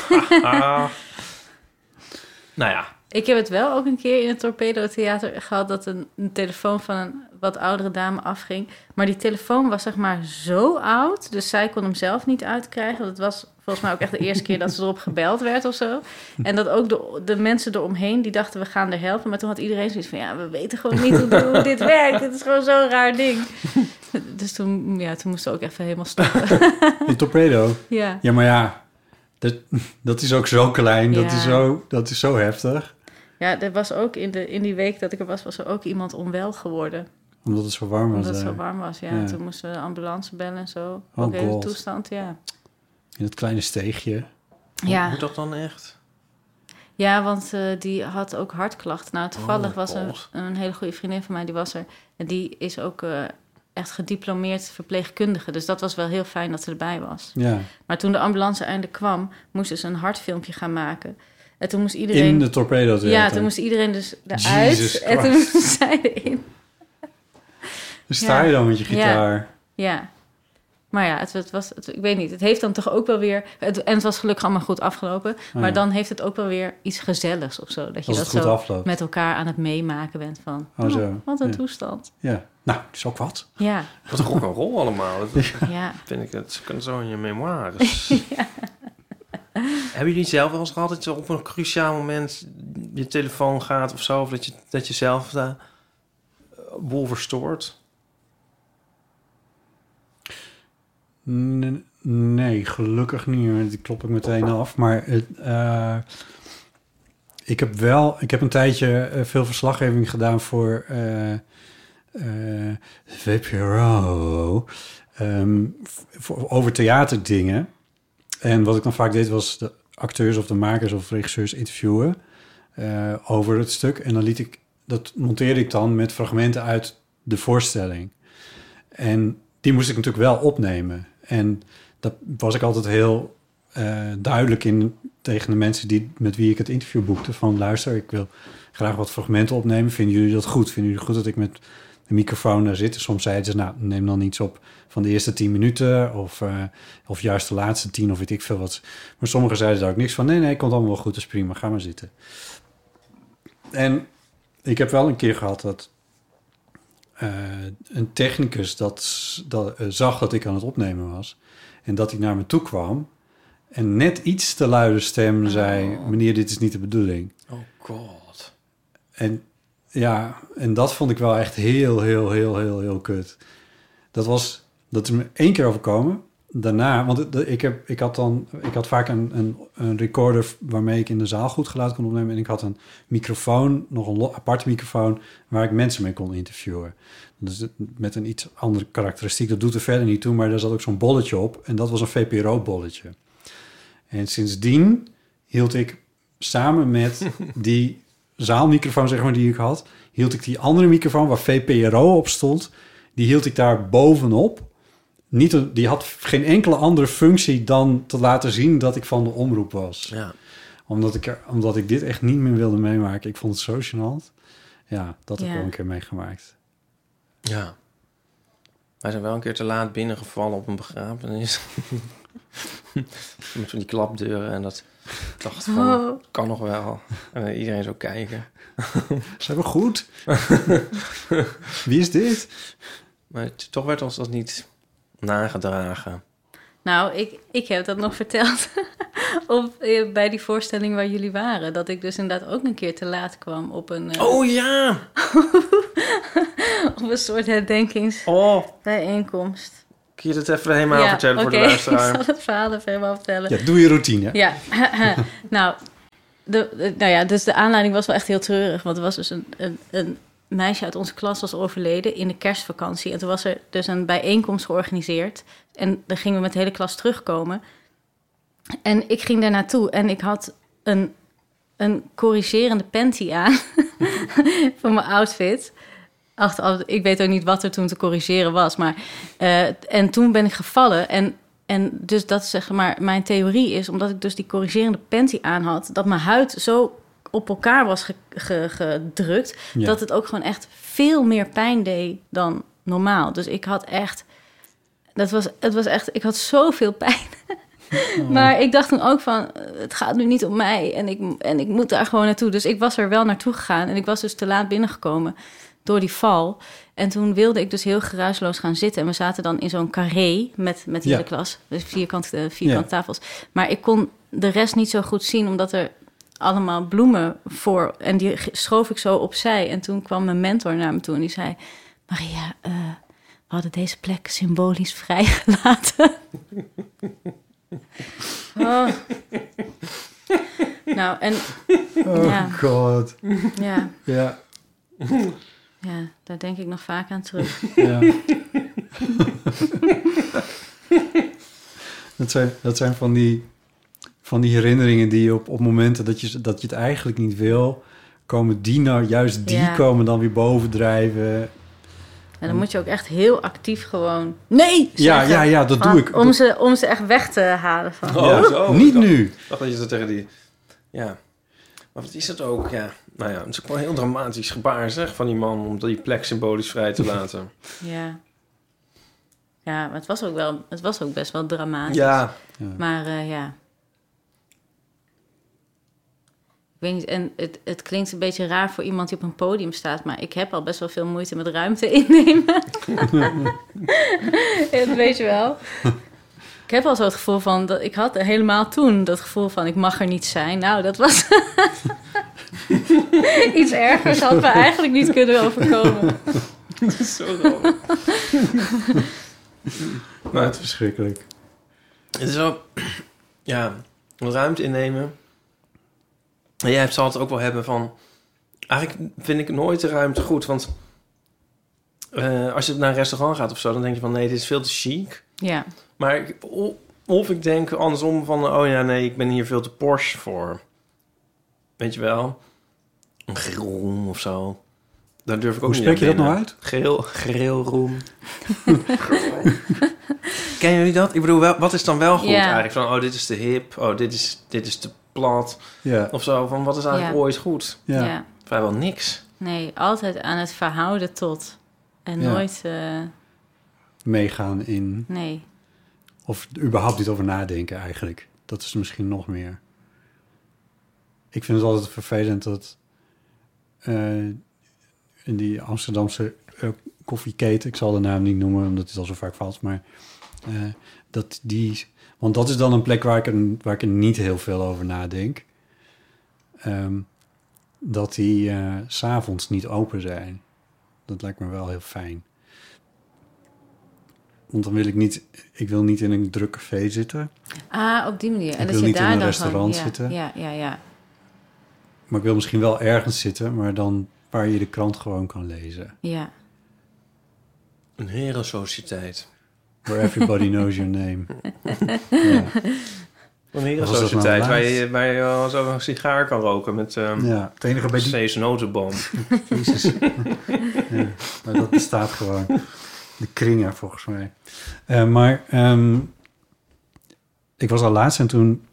Nou ja. Ik heb het wel ook een keer in het Torpedo Theater gehad... dat een telefoon van een wat oudere dame afging. Maar die telefoon was zeg maar zo oud... dus zij kon hem zelf niet uitkrijgen. Dat was volgens mij ook echt de eerste keer dat ze erop gebeld werd of zo. En dat ook de mensen eromheen, die dachten we gaan er helpen. Maar toen had iedereen zoiets van... ja, we weten gewoon niet hoe dit werkt. Het is gewoon zo'n raar ding. Dus toen moesten we ook even helemaal stoppen. In Torpedo? Ja. Ja, maar ja, dat is ook zo klein, Ja. dat is zo heftig. Ja, er was ook in die week dat ik er was er ook iemand onwel geworden. Omdat het zo warm was. Omdat het daar. zo warm was, ja. Ja. Toen moesten we de ambulance bellen en zo. Oh, ook in de God. toestand, ja. In het kleine steegje. Ja. Moet dat dan echt? Ja, want die had ook hartklachten. Nou, toevallig was God. een hele goede vriendin van mij, die was er. En die is ook echt gediplomeerd verpleegkundige. Dus dat was wel heel fijn dat ze erbij was. Ja. Maar toen de ambulance eindelijk kwam, moesten ze een hartfilmpje gaan maken. En toen moest iedereen... In de torpedo. Ja, toen moest iedereen dus eruit. Jesus en toen moesten zij erin. Dan sta je dan met je gitaar. Ja. Maar ja, ik weet niet. Het heeft dan toch ook wel weer... En het was gelukkig allemaal goed afgelopen. Maar dan heeft het ook wel weer iets gezelligs of zo. Dat je Als dat het goed zo afloopt. met elkaar aan het meemaken bent van... Zo. wat een Ja. toestand. Ja. Nou, het is ook wat. Ja, Wat een rock'n'roll allemaal. Dat ja. vind ik het zo in je memoires. Hebben jullie zelf wel eens gehad dat je op een cruciaal moment je telefoon gaat of zo? Of dat je zelf de boel verstoort? Nee, gelukkig niet. Die klop ik meteen af. Maar ik heb een tijdje veel verslaggeving gedaan voor VPRO. Over theaterdingen. En wat ik dan vaak deed was de acteurs of de makers of regisseurs interviewen over het stuk. En dan dat monteerde ik dan met fragmenten uit de voorstelling. En die moest ik natuurlijk wel opnemen. En dat was ik altijd heel duidelijk in tegen de mensen met wie ik het interview boekte. Van luister, ik wil graag wat fragmenten opnemen. Vinden jullie dat goed? Vinden jullie goed dat ik met de microfoon daar zit? Soms zeiden ze, nou, neem dan iets op van de eerste 10 minuten. Of juist de laatste 10 of weet ik veel wat. Maar sommigen zeiden daar ook niks van. Nee, komt allemaal wel goed, dat is prima. Ga maar zitten. En ik heb wel een keer gehad dat een technicus zag dat ik aan het opnemen was. En dat hij naar me toe kwam. En net iets te luide stem zei... meneer, dit is niet de bedoeling. Oh god. En dat vond ik wel echt heel, heel, heel, heel, heel kut. Dat is me 1 keer overkomen. Daarna, want ik had vaak een recorder waarmee ik in de zaal goed geluid kon opnemen. En ik had een microfoon, nog een aparte microfoon, waar ik mensen mee kon interviewen. Dus met een iets andere karakteristiek. Dat doet er verder niet toe, maar daar zat ook zo'n bolletje op. En dat was een VPRO-bolletje. En sindsdien hield ik samen met die zaalmicrofoon, zeg maar, die ik had, hield ik die andere microfoon waar VPRO op stond, die hield ik daar bovenop. Die had geen enkele andere functie dan te laten zien dat ik van de omroep was. Ja. Omdat ik dit echt niet meer wilde meemaken. Ik vond het zo gênant. Ja, dat heb ik wel een keer meegemaakt. Ja. Wij zijn wel een keer te laat binnengevallen op een begrafenis. Met van die klapdeuren en dat... Ik dacht van, kan nog wel. En iedereen zo kijken. Zijn we goed? Wie is dit? Maar toch werd ons dat niet nagedragen. Nou, ik heb dat nog verteld bij die voorstelling waar jullie waren. Dat ik dus inderdaad ook een keer te laat kwam op een... Oh ja! op een soort herdenkingsbijeenkomst. Kun je het even helemaal vertellen voor de luisteraar? Ik zal het verhaal even helemaal vertellen. Ja, doe je routine. Ja, nou ja, dus de aanleiding was wel echt heel treurig. Want er was dus een meisje uit onze klas was overleden in de kerstvakantie. En toen was er dus een bijeenkomst georganiseerd. En dan gingen we met de hele klas terugkomen. En ik ging daar naartoe en ik had een corrigerende panty aan van mijn outfit. Ik weet ook niet wat er toen te corrigeren was. Maar, en toen ben ik gevallen. En dus dat, zeg maar, mijn theorie is, omdat ik dus die corrigerende panty aan had, dat mijn huid zo op elkaar was gedrukt, dat het ook gewoon echt veel meer pijn deed dan normaal. Dus ik had echt... Het was echt... Ik had zoveel pijn. Maar ik dacht toen ook van, het gaat nu niet om mij. En ik moet daar gewoon naartoe. Dus ik was er wel naartoe gegaan. En ik was dus te laat binnengekomen door die val. En toen wilde ik dus heel geruisloos gaan zitten. En we zaten dan in zo'n carré met de hele klas. Dus vierkante tafels. Maar ik kon de rest niet zo goed zien, omdat er allemaal bloemen voor... En die schoof ik zo opzij. En toen kwam mijn mentor naar me toe en die zei... Maria, we hadden deze plek symbolisch vrijgelaten. Oh. Nou, en... Oh god. Ja. Ja. Ja, daar denk ik nog vaak aan terug. Ja. Dat zijn van van die herinneringen die je op momenten dat je het eigenlijk niet wil, komen die nou, juist die komen dan weer bovendrijven. En dan moet je ook echt heel actief gewoon nee zeggen. Ja, dat doe ik. Om ze echt weg te halen van. Niet nu. Ik dacht dat je zo tegen die... Ja. Maar wat is het ook? Ja. Nou ja, het is ook wel een heel dramatisch gebaar, zeg, van die man, om die plek symbolisch vrij te laten. Ja. Ja, maar het was ook best wel dramatisch. Ja. Maar ja. Ik weet niet, en het klinkt een beetje raar voor iemand die op een podium staat, maar ik heb al best wel veel moeite met ruimte innemen. Dat weet je wel. Ik heb al zo het gevoel van, dat ik had helemaal toen dat gevoel van, ik mag er niet zijn. Nou, dat was iets ergers had me eigenlijk niet kunnen overkomen. Dat is zo grappig. Maar het is verschrikkelijk. Het is wel, ja, ruimte innemen. En jij zal het ook wel hebben van... Eigenlijk vind ik nooit de ruimte goed. Want als je naar een restaurant gaat of zo, dan denk je van... nee, dit is veel te chic. Ja. Maar of ik denk andersom van... oh ja, nee, ik ben hier veel te Porsche voor. Weet je wel? Een grillroom of zo. Daar durf ik ook niet niet aan. Hoe spreek je dat nou uit? Grillroom. Kennen jullie dat? Ik bedoel, wat is dan wel goed eigenlijk? Van, dit is te hip. Oh, dit is te plat. Ja. Of zo, van wat is eigenlijk ooit goed? Ja. Vrijwel niks. Nee, altijd aan het verhouden tot. En nooit... meegaan in... Nee. Of überhaupt niet over nadenken eigenlijk. Dat is misschien nog meer. Ik vind het altijd vervelend dat... in die Amsterdamse koffieketen... ik zal de naam niet noemen, omdat het al zo vaak valt... maar dat die... Want dat is dan een plek waar ik er niet heel veel over nadenk. Dat die 's avonds niet open zijn. Dat lijkt me wel heel fijn. Want dan wil ik wil niet in een druk café zitten. Ah, op die manier. En ik dat wil je niet daar in een dan restaurant gewoon, zitten. Ja. Maar ik wil misschien wel ergens zitten, maar dan waar je de krant gewoon kan lezen. Ja. Een herensociëteit. Where everybody knows your name. Een herensociëteit waar je zo een sigaar kan roken met het enige bij Steeds notenboom. Jezus. Maar dat bestaat gewoon. De kringen, volgens mij. Maar ik was al laatst en toen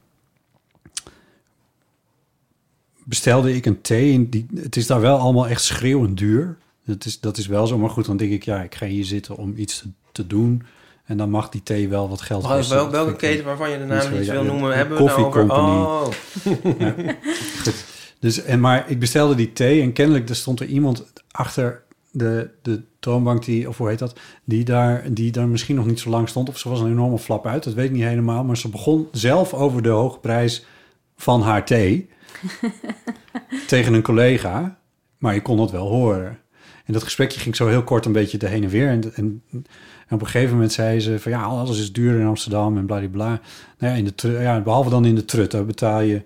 bestelde ik een thee. Het is daar wel allemaal echt schreeuwend duur. Dat is wel zo, maar goed, dan denk ik... ik ga hier zitten om iets te doen... En dan mag die thee wel wat geld kosten. Welke keten waarvan je de naam niet wil noemen, hebben we Coffee nou over? Company. Ja. Goed. Dus, maar ik bestelde die thee en kennelijk er stond er iemand achter de toonbank die daar misschien nog niet zo lang stond. Of ze was een enorme flap uit, dat weet ik niet helemaal. Maar ze begon zelf over de hoge prijs van haar thee tegen een collega. Maar je kon dat wel horen. En dat gesprekje ging zo heel kort een beetje de heen en weer. En op een gegeven moment zei ze van alles is duur in Amsterdam en bladibla. Nou ja, behalve dan in de Trut, daar betaal je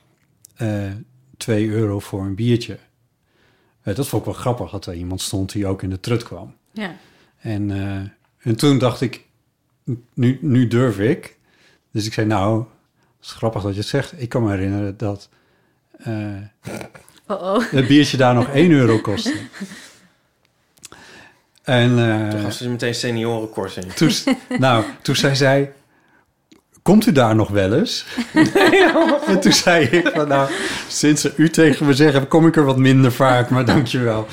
€2 voor een biertje. Dat vond ik wel grappig, dat er iemand stond die ook in de Trut kwam. Ja. En toen dacht ik, nu durf ik. Dus ik zei, het is grappig dat je het zegt. Ik kan me herinneren dat het biertje daar nog €1 kostte. En toen gaf ze meteen seniorenkorting. Toen zei zij... Komt u daar nog wel eens? En toen zei ik van sinds ze u tegen me zeggen... kom ik er wat minder vaak, maar dankjewel.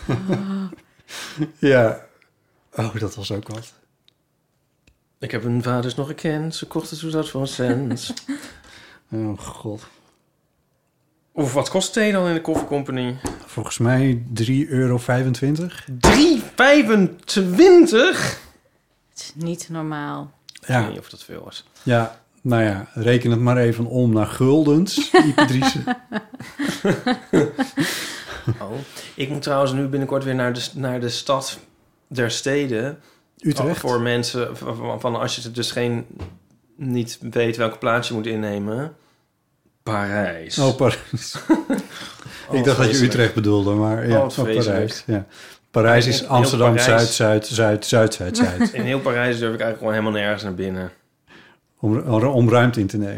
Ja. Oh, dat was ook wat. Ik heb hun vaders nog gekend. Ze kochten zo dat voor een cent. Oh, god. Of wat kost thee dan in de Coffee Company? Volgens mij €3,25. €3,25? Het is niet normaal. Ik weet niet of dat veel is. Ja, nou ja, reken het maar even om naar guldens, Ipe. Ik moet trouwens nu binnenkort weer naar de stad der steden. Utrecht? Voor mensen, van als je dus niet weet welke plaats je moet innemen. Parijs. Oh, Parijs. Ik dacht dat je Utrecht bedoelde, maar ja, Parijs. Ja. Parijs is Amsterdam, Zuid. In heel Parijs durf ik eigenlijk gewoon helemaal nergens naar binnen. Om ruimte in te nemen.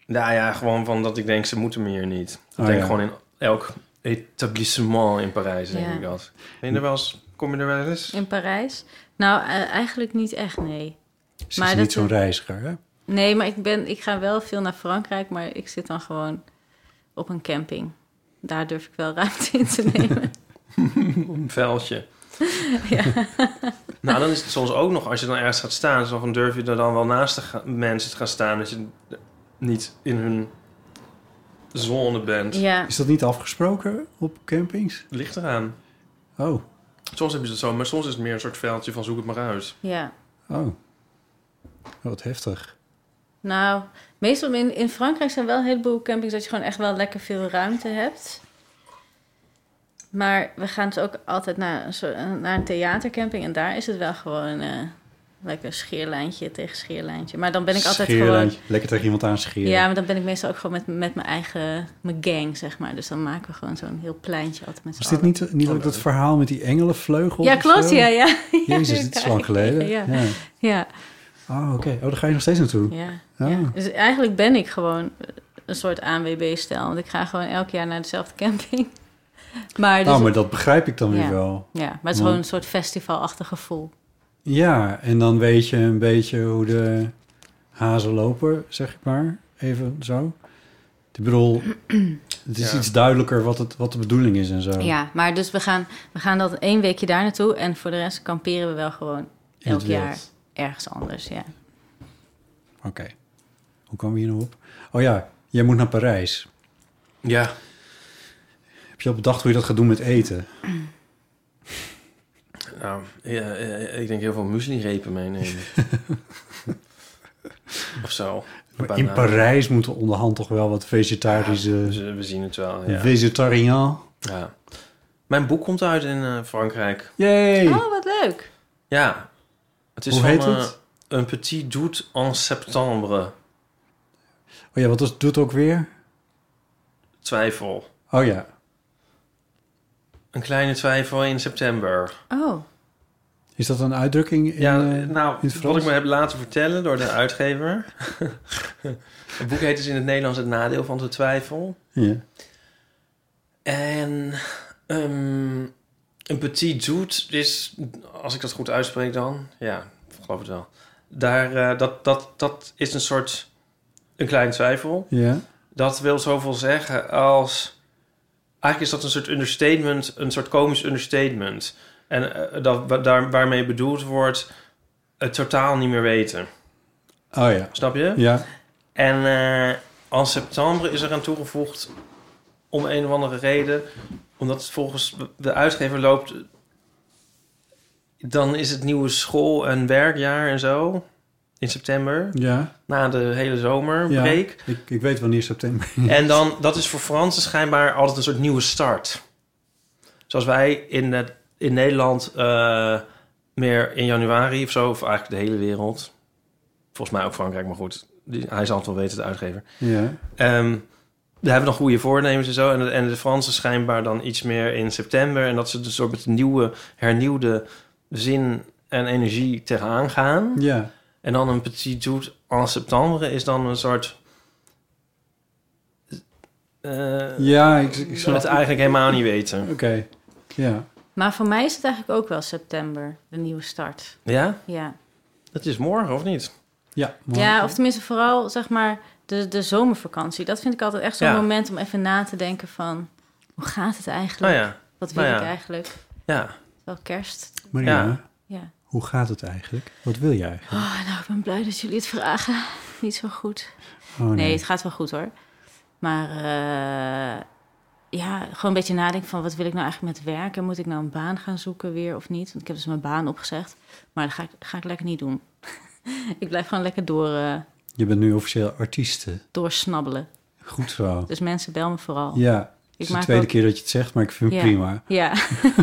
Nou ja, gewoon van dat ik denk, ze moeten me hier niet. Ik Oh, denk ja. gewoon in elk etablissement in Parijs, denk Ja. ik dat. Ben je er wel eens, kom je er wel eens? In Parijs? Nou, eigenlijk niet echt, nee. Ze Maar is dat- niet zo'n reiziger, hè? Nee, maar ik ga wel veel naar Frankrijk, maar ik zit dan gewoon op een camping. Daar durf ik wel ruimte in te nemen. Een veldje. Ja. Nou, dan is het soms ook nog, als je dan ergens gaat staan... dan durf je er dan wel naast mensen te gaan staan... dat je niet in hun zone bent. Ja, Is dat niet afgesproken op campings? Ligt eraan. Oh, Soms heb je het zo, maar soms is het meer een soort veldje van zoek het maar uit. ja. oh. Wat heftig. Nou, meestal in Frankrijk zijn wel een heleboel campings... dat je gewoon echt wel lekker veel ruimte hebt. Maar we gaan dus ook altijd naar een theatercamping... en daar is het wel gewoon lekker scheerlijntje tegen scheerlijntje. Maar dan ben ik altijd gewoon... Scheerlijntje. Lekker tegen iemand aan scheren. Ja, maar dan ben ik meestal ook gewoon met mijn gang, zeg maar. Dus dan maken we gewoon zo'n heel pleintje altijd met z'n Was dit allen. niet ook dat verhaal met die engelenvleugels? Ja, of klopt, zo? ja. Jezus, dit is lang geleden. Ja. Ja. Ja, Oh, oké. Oh, daar ga je nog steeds naartoe. ja, Oh. ja. Dus eigenlijk ben ik gewoon een soort ANWB-stijl. Want ik ga gewoon elk jaar naar dezelfde camping. Maar, dus, Maar dat begrijp ik dan weer Ja. wel. ja, maar het is gewoon een soort festivalachtig gevoel. Ja, en dan weet je een beetje hoe de hazen lopen, zeg ik maar. Even zo. Ik bedoel, het is Ja. iets duidelijker wat de bedoeling is en zo. Ja, maar dus we gaan dat 1 weekje daar naartoe. En voor de rest kamperen we wel gewoon In het elk jaar wild. ergens anders, ja. Oké. Hoe komen we hier nou op? Oh ja, jij moet naar Parijs. Ja. Heb je al bedacht hoe je dat gaat doen met eten? Nou, ja, ik denk heel veel muesli-repen meenemen. Of zo. Maar in Parijs moeten onderhand toch wel wat vegetarische... Dus we zien het wel, ja. Vegetariaan. Ja. Mijn boek komt uit in Frankrijk. Yay! Oh, wat leuk. Ja. Het is Hoe van heet het? Un petit doute en septembre. Oh ja, wat doet ook weer? Twijfel. Oh ja. Een kleine twijfel in september. Oh, Is dat een uitdrukking in, Ja, in nou, het wat Frans? ik me heb laten vertellen door de uitgever. Het boek heet dus in het Nederlands Het Nadeel van de Twijfel. Ja. En een petit doute is, als ik dat goed uitspreek dan... Ja, ik geloof het wel. Daar, dat is een soort... Een kleine twijfel. Ja. Dat wil zoveel zeggen als... Eigenlijk is dat een soort understatement, een soort komisch understatement. En waarmee bedoeld wordt het totaal niet meer weten. Oh ja. Snap je? Ja. En en septembre is er aan toegevoegd om een of andere reden. Omdat het volgens de uitgever loopt... Dan is het nieuwe school- en werkjaar en zo. In september. Ja. Na de hele zomerbreak. Ja. Ik weet wanneer september. En dan, dat is voor Fransen schijnbaar altijd een soort nieuwe start. Zoals wij in Nederland meer in januari of zo... of eigenlijk de hele wereld... volgens mij ook Frankrijk, maar goed... hij zal het wel weten, de uitgever. Ja. Daar hebben we nog goede voornemens en zo. En de Fransen schijnbaar dan iets meer in september... en dat ze dus soort met hernieuwde zin en energie tegenaan gaan. Ja. En dan een petit doute en septembre is dan een soort... Ja, ik snap het eigenlijk helemaal niet weten. Oké. Ja. maar voor mij is het eigenlijk ook wel september, de nieuwe start. Ja? Ja, Het is morgen, of niet? Ja. ja of tenminste vooral, zeg maar, de zomervakantie. Dat vind ik altijd echt zo'n Ja. moment om even na te denken van... hoe gaat het eigenlijk? Nou ja. Wat wil Nou ja. ik eigenlijk? Ja. Wel kerst. Maria, Ja. Ja. hoe gaat het eigenlijk? Wat wil jij eigenlijk? Oh, nou, ik ben blij dat jullie het vragen. Niet zo goed. Oh, Nee, het gaat wel goed hoor. Maar ja, gewoon een beetje nadenken van... wat wil ik nou eigenlijk met werken? Moet ik nou een baan gaan zoeken weer of niet? Want ik heb dus mijn baan opgezegd. Maar dat ga ik lekker niet doen. Ik blijf gewoon lekker Je bent nu officieel artieste. doorsnabbelen. Goed zo. Dus mensen, bel me vooral. Ja. Het is de maak tweede ook- keer dat je het zegt, maar ik vind het Ja. prima. Ja,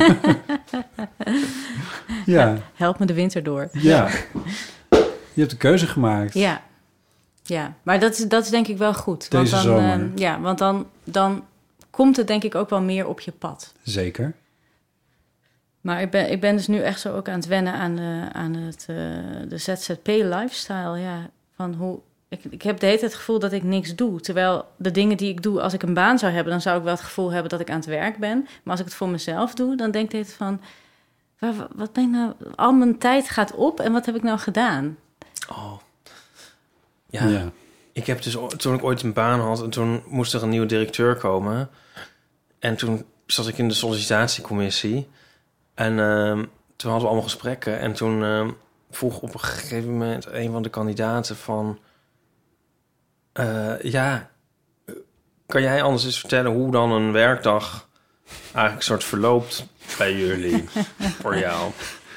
Ja. help me de winter door. Ja. Je hebt de keuze gemaakt. Ja, ja. Maar dat is denk ik wel goed. Deze want dan, zomer. ja, want dan komt het denk ik ook wel meer op je pad. Zeker. Maar ik ben dus nu echt zo ook aan het wennen aan de ZZP-lifestyle. Ja, van Ik heb de hele tijd het gevoel dat ik niks doe. Terwijl de dingen die ik doe, als ik een baan zou hebben... dan zou ik wel het gevoel hebben dat ik aan het werk ben. Maar als ik het voor mezelf doe, dan denk ik de hele tijd van... Wat ben ik nou... Al mijn tijd gaat op en wat heb ik nou gedaan? Oh. Ja. Ik heb dus... Toen ik ooit een baan had... en toen moest er een nieuwe directeur komen... en toen zat ik in de sollicitatiecommissie... en toen hadden we allemaal gesprekken... en toen vroeg op een gegeven moment... een van de kandidaten van... kan jij anders eens vertellen... hoe dan een werkdag eigenlijk soort verloopt bij jullie? Voor jou.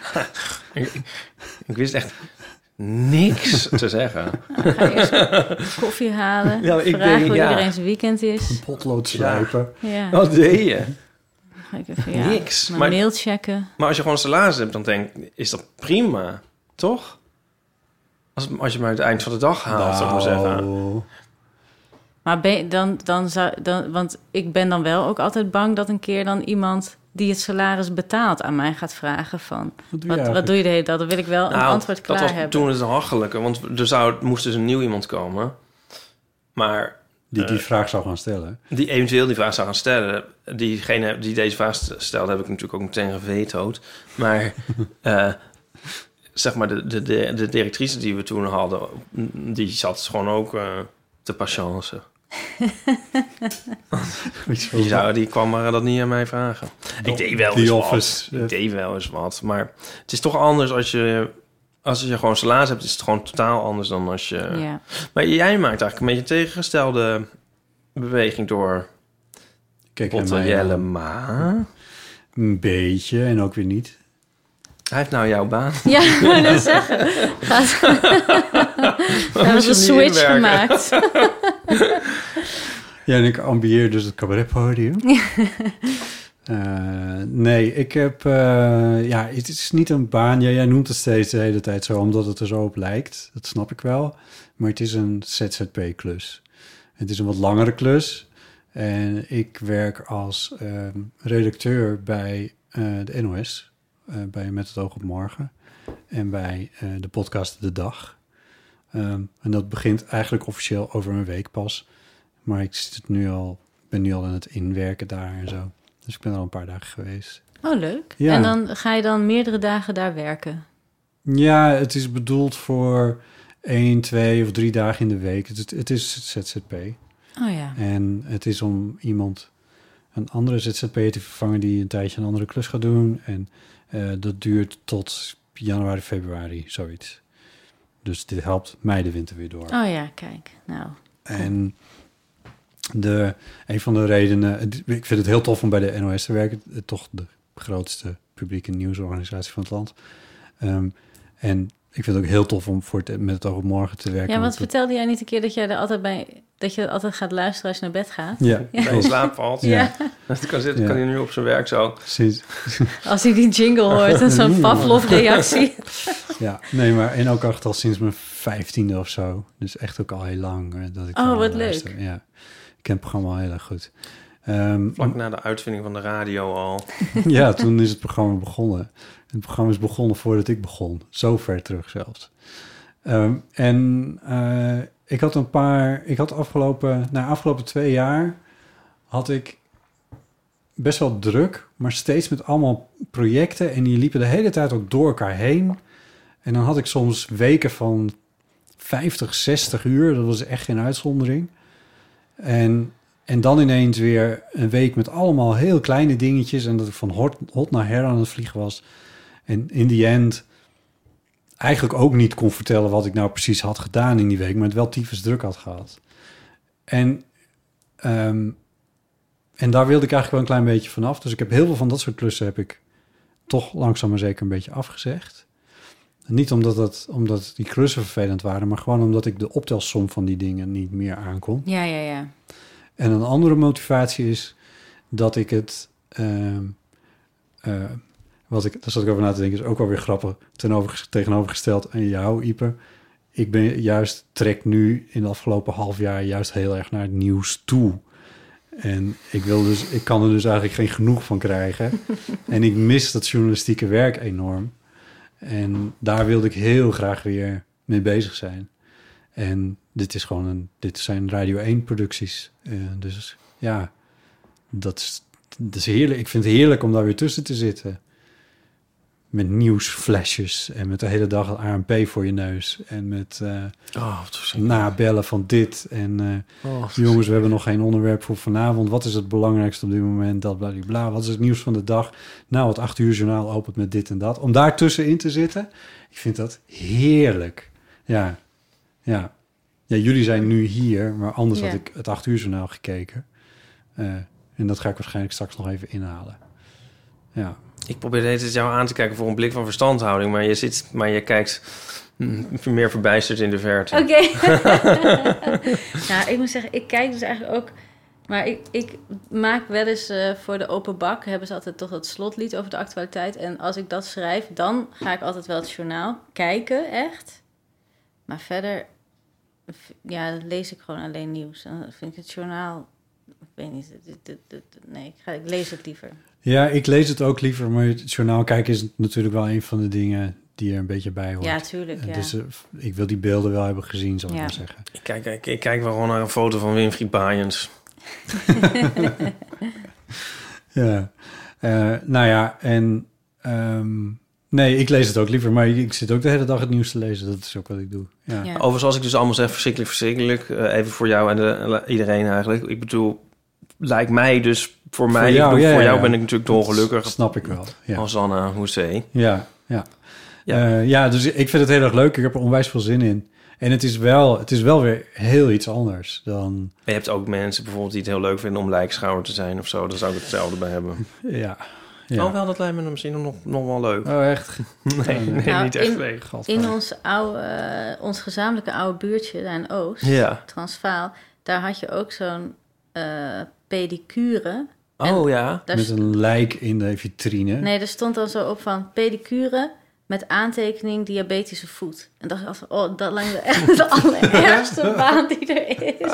ik wist echt niks te zeggen. Ga eerst koffie halen. Ja, ik vragen denk, hoe ja. iedereen zijn weekend is. Een potlood slijpen. Ja. Wat deed je? Dan ga ik even, Niks. Mijn Maar- mail checken. Maar als je gewoon salaris hebt, dan denk ik... is dat prima, toch? Als je maar het eind van de dag haalt, zou ik maar zeggen. Maar want ik ben dan wel ook altijd bang dat een keer dan iemand die het salaris betaalt aan mij gaat vragen van... Wat doe je de hele dag? Dan wil ik wel een antwoord klaar dat was hebben. toen het hachelijke, want moest dus een nieuw iemand komen. Maar Die vraag zou gaan stellen. die eventueel die vraag zou gaan stellen. Diegene die deze vraag stelde, heb ik natuurlijk ook meteen gevetood. Maar zeg maar, de directrice die we toen hadden... die zat gewoon ook te patiënten. Die kwam maar dat niet aan mij vragen. Ik deed wel eens wat. Ik deed wel eens wat. Maar het is toch anders als je gewoon salaris hebt... is het gewoon totaal anders dan als je... Ja. Maar jij maakt eigenlijk een beetje een tegengestelde beweging door... Botte Jellema. Een beetje en ook weer niet. Hij heeft nou jouw baan. Ja, ik wou net zeggen. Daar is een switch gemaakt. Ja, en ik ambieer dus het cabaretpodium. Nee, ik heb... het is niet een baan. Ja, jij noemt het steeds de hele tijd zo, omdat het er zo op lijkt. Dat snap ik wel. Maar het is een ZZP-klus. Het is een wat langere klus. En ik werk als redacteur bij de NOS. Bij Met het oog op morgen. En bij de podcast De Dag. En dat begint eigenlijk officieel over een week pas. Maar ik ben nu al aan het inwerken daar en zo. Dus ik ben al een paar dagen geweest. Oh, leuk. Ja. En dan ga je dan meerdere dagen daar werken? Ja, het is bedoeld voor 1, 2 of 3 dagen in de week. Het is ZZP. Oh ja. En het is om een andere ZZP'er te vervangen... die een tijdje een andere klus gaat doen. En dat duurt tot januari, februari, zoiets. Dus dit helpt mij de winter weer door. Oh ja, kijk. Nou. En een van de redenen... Ik vind het heel tof om bij de NOS te werken. Toch de grootste publieke nieuwsorganisatie van het land. En ik vind het ook heel tof om met het oog op morgen te werken. Ja, want vertelde jij niet een keer dat jij er altijd dat je altijd gaat luisteren als je naar bed gaat? Ja. Bij je slaap valt. Ja. Dat kan hij nu op zijn werk zo. Precies. Als hij die jingle hoort en zo'n Pavlov-reactie. Ja, nee, maar en ook echt al sinds mijn 15e of zo. Dus echt ook al heel lang. Dat ik wat luister. leuk. Ja, ik ken het programma al heel erg goed. Vlak na de uitvinding van de radio al. Ja, toen is het programma begonnen. Het programma is begonnen voordat ik begon. Zo ver terug zelfs. Ik had afgelopen 2 jaar had ik best wel druk, maar steeds met allemaal projecten en die liepen de hele tijd ook door elkaar heen. En dan had ik soms weken van 50, 60 uur. Dat was echt geen uitzondering. En dan ineens weer een week met allemaal heel kleine dingetjes en dat ik van hot naar her aan het vliegen was. En in the end eigenlijk ook niet kon vertellen wat ik nou precies had gedaan in die week, maar het wel tyfus druk had gehad. En daar wilde ik eigenlijk wel een klein beetje vanaf. Dus ik heb heel veel van dat soort klussen heb ik toch langzaam maar zeker een beetje afgezegd. Niet omdat die klussen vervelend waren, maar gewoon omdat ik de optelsom van die dingen niet meer aankon. Ja. En een andere motivatie is dat ik het... daar zat ik over na te denken, is ook wel weer grappig. Tegenovergesteld aan jou, Ipe. Ik trek nu in het afgelopen half jaar juist heel erg naar het nieuws toe. En ik kan er dus eigenlijk geen genoeg van krijgen. En ik mis dat journalistieke werk enorm. En daar wilde ik heel graag weer mee bezig zijn. En dit zijn Radio 1 producties. Dus ja, dat is heerlijk. Ik vind het heerlijk om daar weer tussen te zitten. Met nieuwsflashes en met de hele dag ANP voor je neus. En met nabellen van dit. En jongens, we hebben nog geen onderwerp voor vanavond. Wat is het belangrijkste op dit moment? Dat bladibla. Wat is het nieuws van de dag? Nou, het 8 uur journaal opent met dit en dat. Om daar tussenin te zitten, ik vind dat heerlijk. Ja, jullie zijn nu hier, maar anders had ik het 8 uur journaal gekeken. En dat ga ik waarschijnlijk straks nog even inhalen. Ja. Ik probeer de hele tijd jou aan te kijken voor een blik van verstandhouding, maar je kijkt meer verbijsterd in de verte. Oké. Nou, ik moet zeggen, ik kijk dus eigenlijk ook... Maar ik maak wel eens voor de open bak... hebben ze altijd toch dat slotlied over de actualiteit. En als ik dat schrijf, dan ga ik altijd wel het journaal kijken, echt. Maar verder lees ik gewoon alleen nieuws. Dan vind ik het journaal... Ik weet niet, nee, ik lees het liever. Ja, ik lees het ook liever, maar het journaal kijken is natuurlijk wel een van de dingen die er een beetje bij hoort. Ja, tuurlijk, ja. Dus ik wil die beelden wel hebben gezien, zal ik maar zeggen. Ik kijk wel gewoon naar een foto van Winfried Baaiens. Ja, nou ja, en nee, ik lees het ook liever, maar ik zit ook de hele dag het nieuws te lezen. Dat is ook wat ik doe. Ja. Ja. Overigens, als ik dus allemaal zeg verschrikkelijk, even voor jou en iedereen eigenlijk. Ik bedoel, lijkt mij dus voor mij, voor jou ben ik natuurlijk dolgelukkig. Dat snap ik wel. Ja. Als Anna Hoezee. Ja. Dus ik vind het heel erg leuk. Ik heb er onwijs veel zin in. En het is wel weer heel iets anders dan... Je hebt ook mensen bijvoorbeeld die het heel leuk vinden om lijkschouwer te zijn of zo. Daar zou ik hetzelfde bij hebben. Ja. Alhoewel, dat lijkt me misschien nog wel leuk. Oh, echt? Nee, niet echt leuk. In ons gezamenlijke oude buurtje daar in Oost, Transvaal, daar had je ook zo'n pedicure. Met een lijk in de vitrine. Nee, er stond dan zo op van pedicure met aantekening diabetische voet. En dacht ik altijd, dat lijkt me echt de allerergste baan die er is.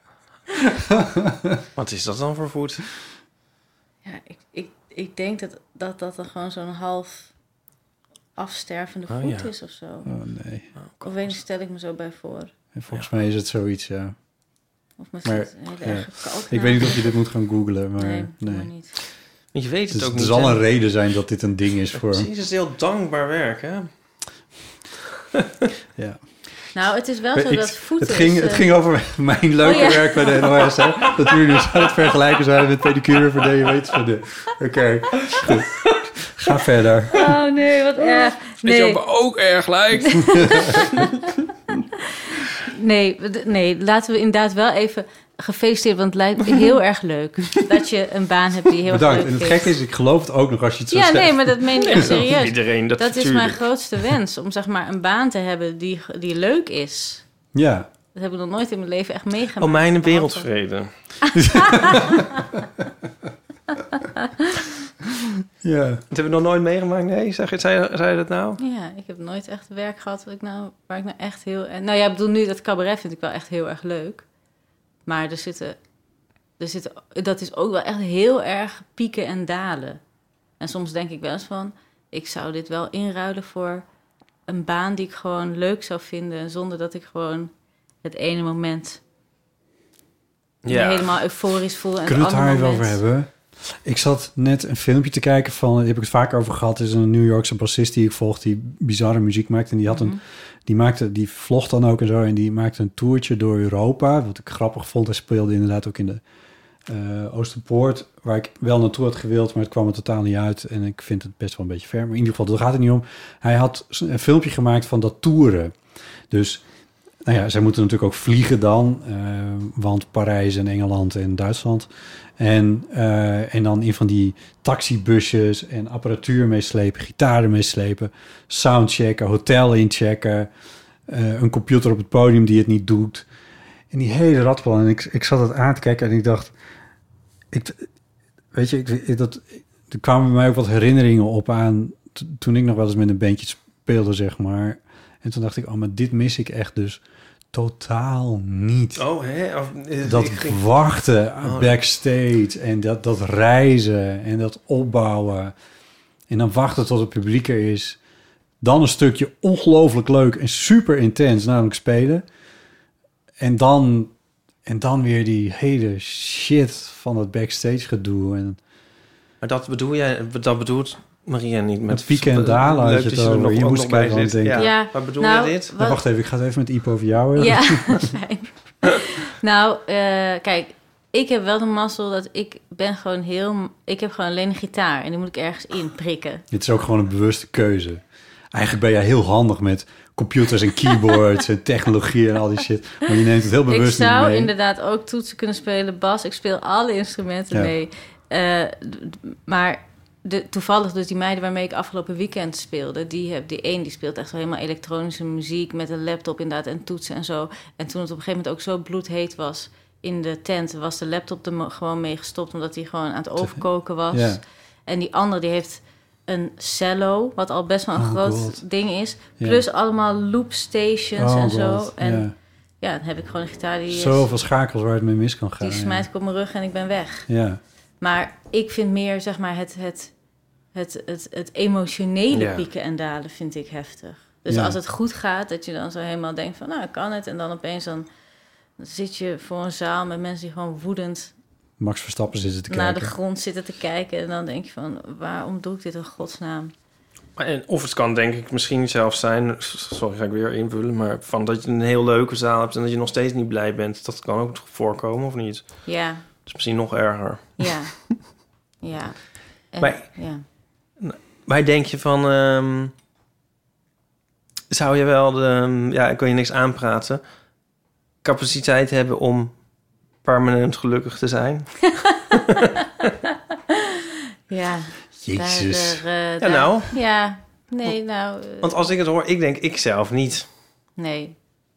Wat is dat dan voor voet? Ja, ik denk dat dan gewoon zo'n half afstervende voet is of zo. Oh, nee. Of weet niet, stel ik me zo bij voor. En volgens mij is het zoiets, ja. Of met een hele erge kalk. Ik weet niet of je dit moet gaan googlen, maar nee. Niet. Je weet het ook niet. Er zal een reden zijn dat dit een ding is voor... Precies, het is heel dankbaar werk, hè? Ja. Nou, het is wel zo dat voeten... Het ging over mijn leuke werk bij de NOS, hè? Dat jullie dus aan het vergelijken zijn met pedicure voor diabetes. Oké, goed. Ga verder. Oh nee, wat erg. Weet je wat me ook erg lijkt? Nee, laten we inderdaad wel even gefeliciteerd, want het lijkt me heel erg leuk dat je een baan hebt die heel erg leuk is. En het gekke is, ik geloof het ook nog als je het zo zegt. Ja, nee, maar dat meen ik echt serieus. Iedereen, dat is mijn grootste wens, om zeg maar een baan te hebben die leuk is. Ja. Dat heb ik nog nooit in mijn leven echt meegemaakt. Oh, mijn wereldvrede. Ja. Dat hebben we nog nooit meegemaakt, nee? Zei je dat nou? Ja, ik heb nooit echt werk gehad waar ik nou echt heel... Nou ja, ik bedoel, nu dat cabaret vind ik wel echt heel erg leuk. Maar dat is ook wel echt heel erg pieken en dalen. En soms denk ik wel eens van... ik zou dit wel inruilen voor een baan die ik gewoon leuk zou vinden... zonder dat ik gewoon het ene moment me helemaal euforisch voel... en Kunnen we het daar even moment... over hebben? Ik zat net een filmpje te kijken van... daar heb ik het vaak over gehad. Er is een New Yorkse bassist die ik volg... die bizarre muziek maakt. En die had die vlog dan ook en zo... en die maakte een toertje door Europa. Wat ik grappig vond. Hij speelde inderdaad ook in de Oosterpoort... waar ik wel naartoe had gewild... maar het kwam er totaal niet uit. En ik vind het best wel een beetje ver. Maar in ieder geval, daar gaat het niet om. Hij had een filmpje gemaakt van dat toeren. Dus... Nou ja, zij moeten natuurlijk ook vliegen dan. Want Parijs en Engeland en Duitsland. En dan in van die taxibusjes en apparatuur meeslepen, gitaren meeslepen, soundchecken, hotel inchecken, een computer op het podium die het niet doet. En die hele ratplan. En ik zat het aan te kijken en ik dacht... Er kwamen bij mij ook wat herinneringen op aan... toen ik nog wel eens met een bandje speelde, zeg maar. En toen dacht ik, maar dit mis ik echt dus... totaal niet. Oh, hè? Wachten backstage en dat reizen en dat opbouwen. En dan wachten tot het publiek er is. Dan een stukje ongelooflijk leuk en super intens, namelijk spelen. En dan weer die hele shit van het backstage gedoe. En Maar dat bedoelt Maria niet met... pieken en dalen had leuk je het dat je er over. Je ook moest nog bij er aan zit. denken. Ja. Maar bedoel Nou, je dit? Nou, wacht even, ik ga het even met Ipo over jou hebben. Ja, fijn. Nou, kijk, ik heb wel de mazzel dat ik heb gewoon alleen een gitaar en die moet ik ergens in prikken. Dit is ook gewoon een bewuste keuze. Eigenlijk ben jij heel handig met computers en keyboards en technologie en al die shit. Maar je neemt het heel bewust Ik zou niet mee. inderdaad ook toetsen kunnen spelen, bas. Ik speel alle instrumenten mee. Maar toevallig dus die meiden waarmee ik afgelopen weekend speelde... die speelt echt zo helemaal elektronische muziek... met een laptop inderdaad en toetsen en zo. En toen het op een gegeven moment ook zo bloedheet was... in de tent, was de laptop er gewoon mee gestopt... omdat hij gewoon aan het overkoken was. Ja. En die andere die heeft een cello... wat al best wel een groot God. ding is. Ja. Plus allemaal loop stations en zo. God. En ja, dan heb ik gewoon een gitaar die... Zoveel schakels waar het mee mis kan gaan. Die smijt ik op mijn rug en ik ben weg. Ja. Maar ik vind meer, zeg maar, het emotionele Ja. pieken en dalen vind ik heftig. Dus Ja. als het goed gaat, dat je dan zo helemaal denkt van, nou, kan het. En dan opeens dan zit je voor een zaal met mensen die gewoon woedend Max Verstappen zitten te naar de kijken. grond zitten te kijken. En dan denk je van, waarom doe ik dit in godsnaam? Of het kan denk ik misschien zelfs zijn... Sorry, ga ik weer invullen. Maar van dat je een heel leuke zaal hebt... en dat je nog steeds niet blij bent. Dat kan ook voorkomen, of niet? Ja, Dat is misschien nog erger. ja, ja. En, Maar- ja. Maar denk je van... zou je wel de... Ja, ik kan je niks aanpraten. Capaciteit hebben om permanent gelukkig te zijn? Ja. Jezus. Ja, nou. Ja, nee, nou... Want als ik het hoor, ik denk ik zelf niet. Nee.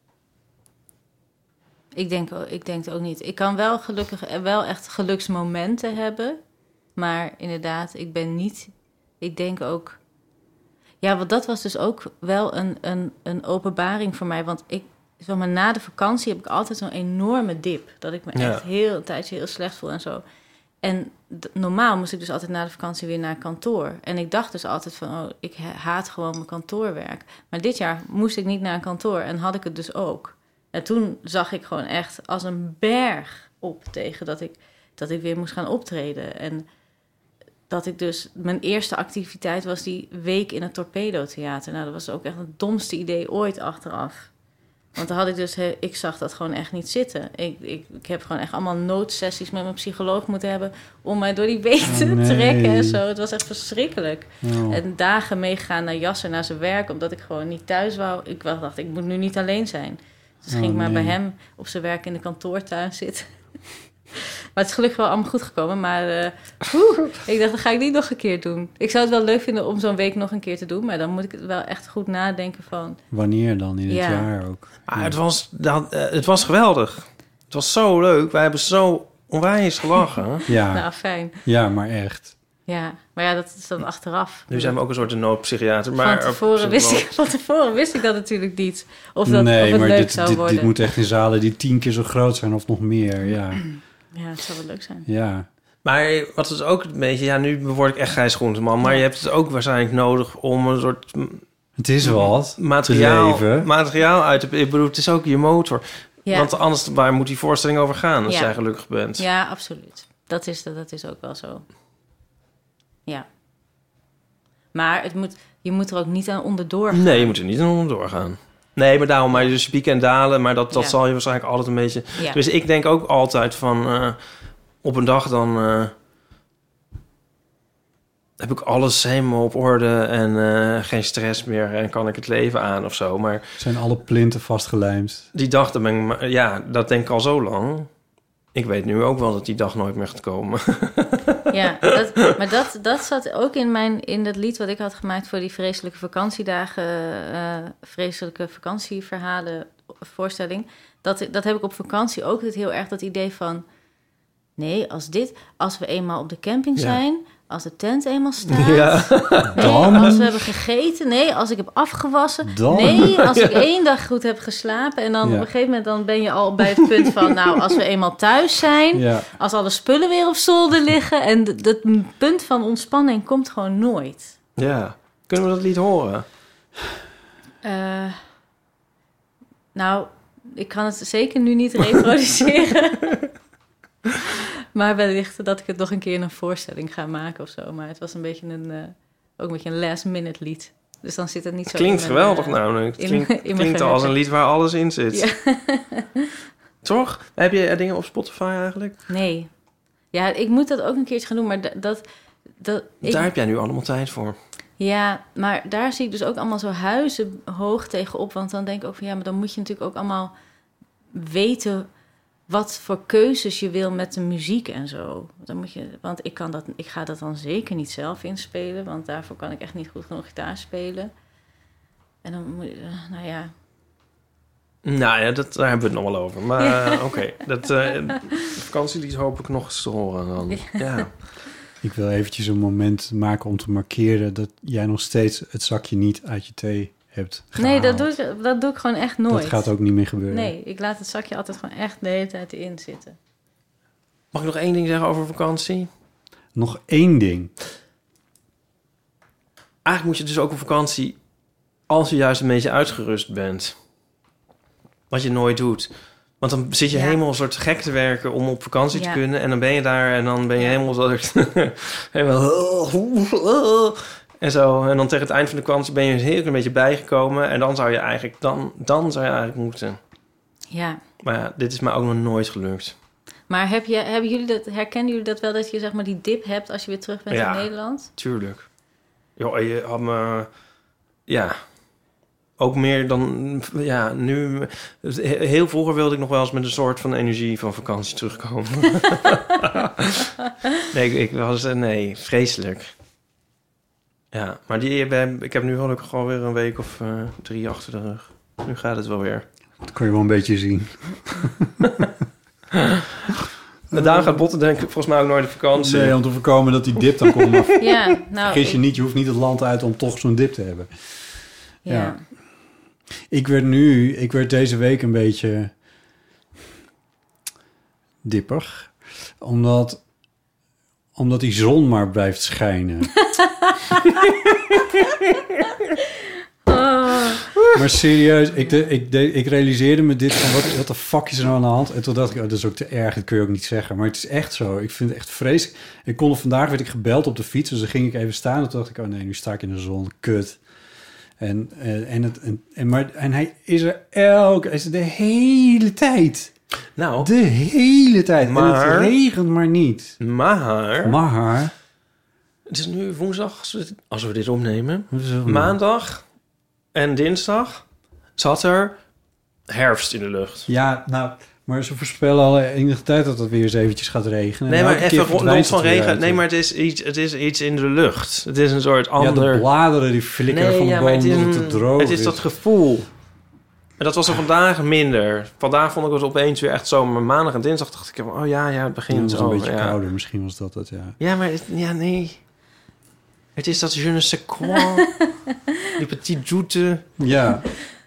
Ik denk het ook niet. Ik kan wel wel echt geluksmomenten hebben. Maar inderdaad, ik ben niet... Ik denk ook... Ja, want dat was dus ook wel een openbaring voor mij. Want zeg maar, na de vakantie heb ik altijd zo'n enorme dip. Dat ik me echt een tijdje heel slecht voel en zo. En normaal moest ik dus altijd na de vakantie weer naar kantoor. En ik dacht dus altijd van, oh, ik haat gewoon mijn kantoorwerk. Maar dit jaar moest ik niet naar een kantoor en had ik het dus ook. En toen zag ik gewoon echt als een berg op tegen dat ik weer moest gaan optreden. En dat ik dus... Mijn eerste activiteit was die week in het Torpedo Theater. Nou, dat was ook echt het domste idee ooit achteraf. Want dan had ik dus... Ik zag dat gewoon echt niet zitten. Ik heb gewoon echt allemaal noodsessies met mijn psycholoog moeten hebben... om mij door die week te trekken en zo. Het was echt verschrikkelijk. Oh. En dagen meegaan naar Jasser, naar zijn werk... omdat ik gewoon niet thuis wou. Ik dacht, ik moet nu niet alleen zijn. Dus ging ik maar bij hem op zijn werk in de kantoortuin zitten. Maar het is gelukkig wel allemaal goed gekomen. Maar ik dacht, dat ga ik niet nog een keer doen. Ik zou het wel leuk vinden om zo'n week nog een keer te doen. Maar dan moet ik het wel echt goed nadenken van... Wanneer dan? In het jaar ook? Maar het was geweldig. Het was zo leuk. Wij hebben zo onwijs gelachen. Ja. Nou, fijn. Ja, maar echt. Ja, maar ja, dat is dan achteraf. Nu zijn we ook een soort noodpsychiater. Maar Van tevoren wist ik dat natuurlijk niet. Of het maar leuk zou worden. dit moet echt in zalen die 10 keer zo groot zijn of nog meer. Ja. Ja, het zou wel leuk zijn. Ja. Maar wat is ook een beetje... Ja, nu word ik echt Gijs Groenteman. Maar je hebt het ook waarschijnlijk nodig om een soort... Het is wat. Materiaal uit te... Ik bedoel, het is ook je motor. Ja. Want anders, waar moet die voorstelling over gaan als Ja. jij gelukkig bent? Ja, absoluut. Dat is ook wel zo. Ja. Maar je moet er ook niet aan onderdoor gaan. Nee, je moet er niet aan onderdoor gaan. Nee, maar daarom, maar dus pieken en dalen, maar dat zal je waarschijnlijk altijd een beetje... Ja. Dus ik denk ook altijd van, op een dag dan heb ik alles helemaal op orde en geen stress meer en kan ik het leven aan of zo. Maar Zijn alle plinten vastgelijmd? die dag, dan ben ik, dat denk ik al zo lang. Ik weet nu ook wel dat die dag nooit meer gaat komen. Ja, maar dat zat ook in dat lied wat ik had gemaakt voor die vreselijke vakantiedagen, vreselijke vakantieverhalen voorstelling. Dat heb ik op vakantie ook heel erg dat idee van, nee, als we eenmaal op de camping zijn, als de tent eenmaal staat, nee, als we hebben gegeten, nee, als ik heb afgewassen, nee, als ik 1 dag goed heb geslapen en dan op een gegeven moment dan ben je al bij het punt van, nou, als we eenmaal thuis zijn, als alle spullen weer op zolder liggen en dat punt van ontspanning komt gewoon nooit. Ja, kunnen we dat lied horen? Nou, ik kan het zeker nu niet reproduceren. Maar wellicht dat ik het nog een keer in een voorstelling ga maken of zo. Maar het was een beetje ook een beetje een last-minute lied. Dus dan zit het niet zo... Klinkt geweldig namelijk. Het klinkt als een lied waar alles in zit. Ja. Toch? Heb je dingen op Spotify eigenlijk? Nee. Ja, ik moet dat ook een keertje gaan doen, maar Daar heb jij nu allemaal tijd voor. Ja, maar daar zie ik dus ook allemaal zo huizen hoog tegenop. Want dan denk ik ook van, ja, maar dan moet je natuurlijk ook allemaal weten wat voor keuzes je wil met de muziek en zo. Dan moet je, want ik ga dat dan zeker niet zelf inspelen, want daarvoor kan ik echt niet goed genoeg gitaar spelen. En dan moet je, nou ja... Nou ja, daar hebben we het nog wel over. Maar oké, de vakantielied hoop ik nog eens te horen dan. Ja. Ik wil eventjes een moment maken om te markeren dat jij nog steeds het zakje niet uit je thee hebt gehaald. Nee, dat doe ik gewoon echt nooit. Dat gaat ook niet meer gebeuren. Nee, ik laat het zakje altijd gewoon echt de hele tijd erin zitten. Mag ik nog 1 ding zeggen over vakantie? Nog 1 ding. Eigenlijk moet je dus ook op vakantie als je juist een beetje uitgerust bent. Wat je nooit doet. Want dan zit je helemaal een soort gek te werken om op vakantie te kunnen. En dan ben je daar en dan ben je helemaal zo... helemaal... En zo. En dan tegen het eind van de vakantie ben je heel een beetje bijgekomen. En dan zou je eigenlijk... Dan zou je eigenlijk moeten. Ja. Maar ja, dit is mij ook nog nooit gelukt. Maar herkennen jullie dat wel, dat je zeg maar die dip hebt als je weer terug bent in Nederland? Tuurlijk. Jo, je had me... Ja... Ook meer dan... Ja, nu... Heel vroeger wilde ik nog wel eens met een soort van energie van vakantie terugkomen. Nee, vreselijk. Ja, maar ik heb nu gelukkig alweer een week of 3 achter de rug. Nu gaat het wel weer. Dat kun je wel een beetje zien. En daar gaat Botten denk ik volgens mij ook nooit de vakantie. Nee, om te voorkomen dat die dip dan komt. Ja, nou... Vergis je niet, je hoeft niet het land uit om toch zo'n dip te hebben. Ja. Ik werd deze week een beetje dippig. Omdat die zon maar blijft schijnen. Maar serieus, ik realiseerde me dit van wat de fuck is er nou aan de hand? En toen dacht ik, dat is ook te erg, dat kun je ook niet zeggen. Maar het is echt zo, ik vind het echt vreselijk. Vandaag werd ik gebeld op de fiets, dus dan ging ik even staan. En toen dacht ik, oh nee, nu sta ik in de zon, kut. En hij is er de hele tijd. Nou. De hele tijd. Maar, en het regent maar niet. Maar. Het is nu woensdag, als we dit opnemen. Maandag en dinsdag zat er herfst in de lucht. Ja, nou... Maar ze voorspellen al enige tijd dat het weer eens eventjes gaat regenen. Nee, maar even los van regen. Nee, maar het is iets in de lucht. Het is een soort ander... Ja, de bladeren die flikkeren van de boom omdat het te droog is. Het is dat gevoel. En dat was er vandaag minder. Vandaag vond ik het opeens weer echt zo. Maar maandag en dinsdag dacht ik... Oh ja, het begint zo. Het was een beetje kouder. Misschien was dat het, ja. Ja, maar nee. Het is dat je ne sais quoi. Die petit joute. Ja.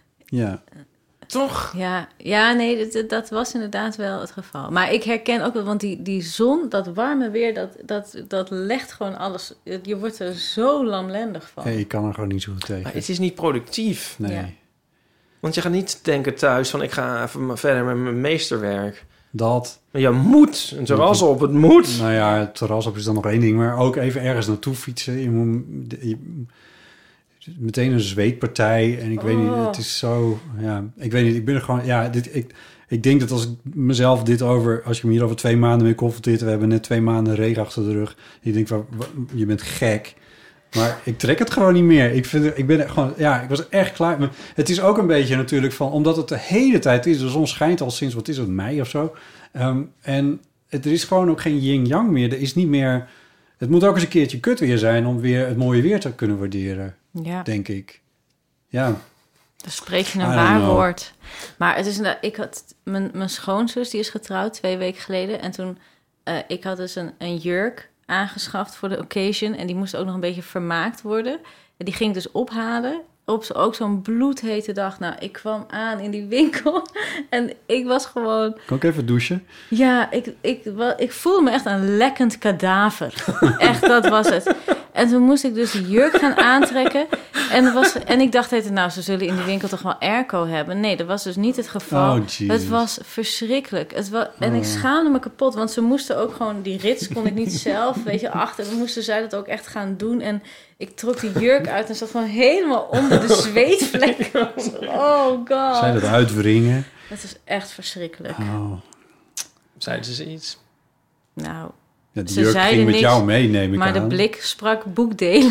Toch? Ja, nee, dat was inderdaad wel het geval. Maar ik herken ook wel, want die zon, dat warme weer, dat legt gewoon alles. Je wordt er zo lamlendig van. Nee, ik kan er gewoon niet zo goed tegen. Maar het is niet productief. Nee. Ja. Want je gaat niet denken thuis van, ik ga even verder met mijn meesterwerk. Dat. Maar je moet een terras op, het moet. Nou ja, het terras op is dan nog 1 ding, maar ook even ergens naartoe fietsen. Je meteen een zweetpartij en ik weet niet, het is zo, ja, ik weet niet, ik ben er gewoon, ja, ik denk dat als ik mezelf als je me hier over 2 maanden mee confronteert, we hebben net 2 maanden regen achter de rug, ik denk van, je bent gek, maar ik trek het gewoon niet meer. Ik ben gewoon, ja, ik was echt klaar. Maar het is ook een beetje natuurlijk van, omdat het de hele tijd is, de zon schijnt al sinds, wat is het, mei of zo, en er is gewoon ook geen yin-yang meer, er is niet meer, het moet ook eens een keertje kut weer zijn om weer het mooie weer te kunnen waarderen. Ja. Denk ik. Ja. Dan spreek je een waar woord. Maar het is ik had mijn schoonzus, die is getrouwd 2 weken geleden. En toen, ik had dus een jurk aangeschaft voor de occasion. En die moest ook nog een beetje vermaakt worden. En die ging ik dus ophalen. Op ook zo'n bloedhete dag. Nou, ik kwam aan in die winkel. En ik was gewoon... Kan ik even douchen? Ja, ik voelde me echt een lekkend kadaver. Echt, dat was het. En toen moest ik dus die jurk gaan aantrekken. En ik dacht, nou, ze zullen in die winkel toch wel airco hebben. Nee, dat was dus niet het geval. Oh, Jesus. Het was verschrikkelijk. En ik schaamde me kapot, want ze moesten ook gewoon... Die rits kon ik niet zelf, weet je, achter. Dan moesten zij dat ook echt gaan doen. En ik trok die jurk uit en zat gewoon helemaal onder de zweetvlekken. Oh god. Zij dat uitwringen? Het is echt verschrikkelijk. Oh. Zeiden ze iets? Nou... Ja, die Ze jurk zeiden ging met niks, jou mee, neem ik maar aan. de blik sprak boekdelen.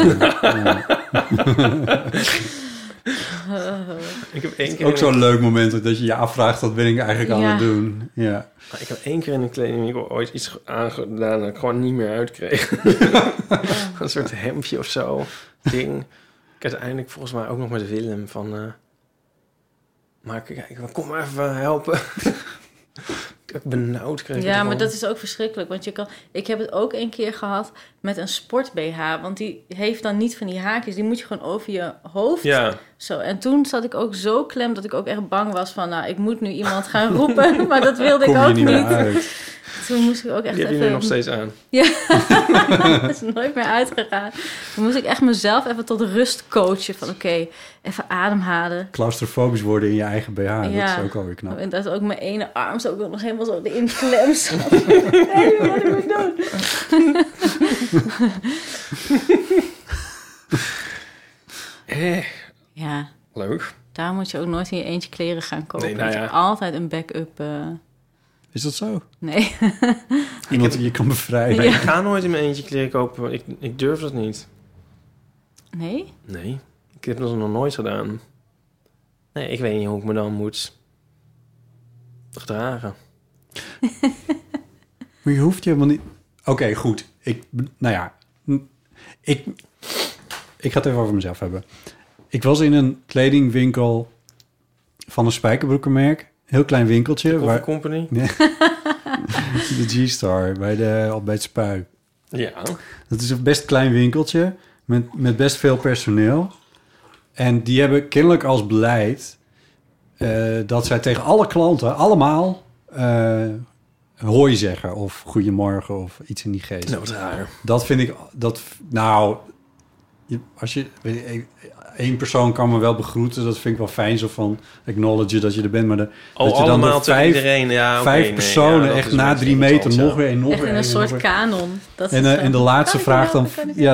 Ik heb één keer Ook zo'n leuk moment dat je je afvraagt... wat ben ik eigenlijk aan het doen? Ja. Ik heb 1 keer in een kledingwinkel ooit iets aangedaan... dat ik gewoon niet meer uitkreeg. Een soort hemdje of zo. Ding. Ik uiteindelijk volgens mij ook nog met Willem van... maar kijk, kom maar even helpen. Ik benauwd kreeg. Ja, maar dat is ook verschrikkelijk. Want ik heb het ook 1 keer gehad met een sport-BH. Want die heeft dan niet van die haakjes. Die moet je gewoon over je hoofd. Ja. Zo. En toen zat ik ook zo klem dat ik ook echt bang was van... nou, ik moet nu iemand gaan roepen. Maar dat wilde ik ook niet. Meer niet. uit. Toen moest ik ook echt Die heb je nu nog steeds aan. Ja, dat is nooit meer uitgegaan. Toen moest ik echt mezelf even tot rust coachen. Van oké, even ademhalen. Claustrofobisch worden in je eigen BH, dat is ook alweer knap. En dat ook mijn ene arm zo ook nog helemaal zo in klem zat. Nee, wat moet ik doen? Ja. Leuk. Daar moet je ook nooit in je eentje kleren gaan kopen. Nee, nou ja. Dat je altijd een backup... Is dat zo? Nee. Iemand die je kan bevrijden. Ja. Ik ga nooit in mijn eentje kleren kopen. Ik durf dat niet. Nee? Nee. Ik heb dat nog nooit gedaan. Nee, ik weet niet hoe ik me dan moet gedragen. Maar je hoeft je helemaal niet... Oké, goed. Ik ga het even over mezelf hebben. Ik was in een kledingwinkel van een spijkerbroekenmerk. Heel klein winkeltje. Coffee Company? Nee. De G-Star bij het Spui. Ja. Dat is een best klein winkeltje met best veel personeel. En die hebben kennelijk als beleid dat zij tegen alle klanten allemaal hoi zeggen of goedemorgen of iets in die geest. Nou, wat raar. Dat vind ik als je 1 persoon kan me wel begroeten, dat vind ik wel fijn, zo van acknowledge dat je er bent, maar dat je dan allemaal door tegen iedereen. Ja, 5 personen echt na 3 meter nog weer en nog echt weer in een soort nog kanon. Dat en de laatste vraag dan,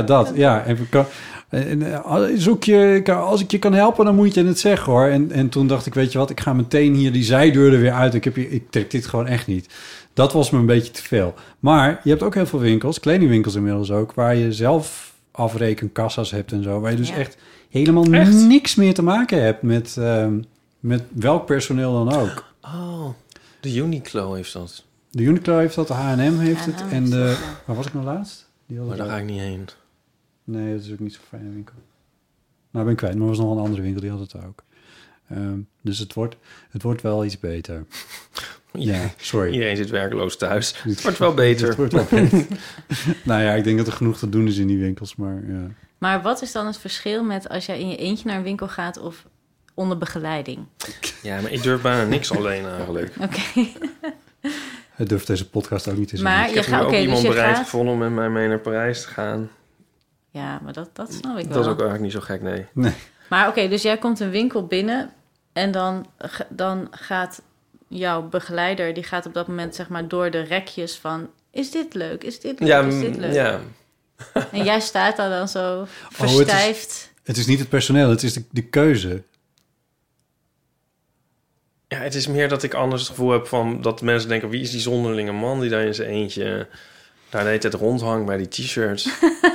als ik je kan helpen, dan moet je het zeggen hoor. En toen dacht ik, weet je wat, ik ga meteen hier die zijdeur er weer uit. Ik trek dit gewoon echt niet. Dat was me een beetje te veel. Maar je hebt ook heel veel winkels, kledingwinkels inmiddels ook, waar je zelf afrekenkassa's hebt en zo. Waar je dus echt helemaal niks meer te maken hebt met welk personeel dan ook. Oh, de Uniqlo heeft dat. De Uniqlo heeft dat, de H&M heeft het. En waar was ik nou laatst? Maar daar ga ik niet heen. Nee, dat is ook niet zo'n fijne winkel. Nou, ben ik kwijt. Maar er was nog een andere winkel, die had het ook. Dus het wordt wel iets beter. Ja, sorry. Iedereen zit werkloos thuis. Het wordt wel beter. Het wordt wel beter. Nou ja, ik denk dat er genoeg te doen is in die winkels, maar ja. Maar wat is dan het verschil met als jij in je eentje naar een winkel gaat of onder begeleiding? Ja, maar ik durf bijna niks alleen eigenlijk. Oké. Het durft deze podcast ook niet te zien. Maar Ik heb nu ook iemand bereid gevonden om met mij mee naar Parijs te gaan. Ja, maar dat snap ik wel. Dat is ook eigenlijk niet zo gek, nee. Maar oké, dus jij komt een winkel binnen en dan gaat jouw begeleider, die gaat op dat moment zeg maar door de rekjes van, is dit leuk, is dit leuk, is dit leuk? Ja. En jij staat daar dan zo verstijfd. Het is niet het personeel, het is de keuze. Ja, het is meer dat ik anders het gevoel heb van dat mensen denken, wie is die zonderlinge man die daar in zijn eentje daar de hele tijd rondhangt bij die t-shirts.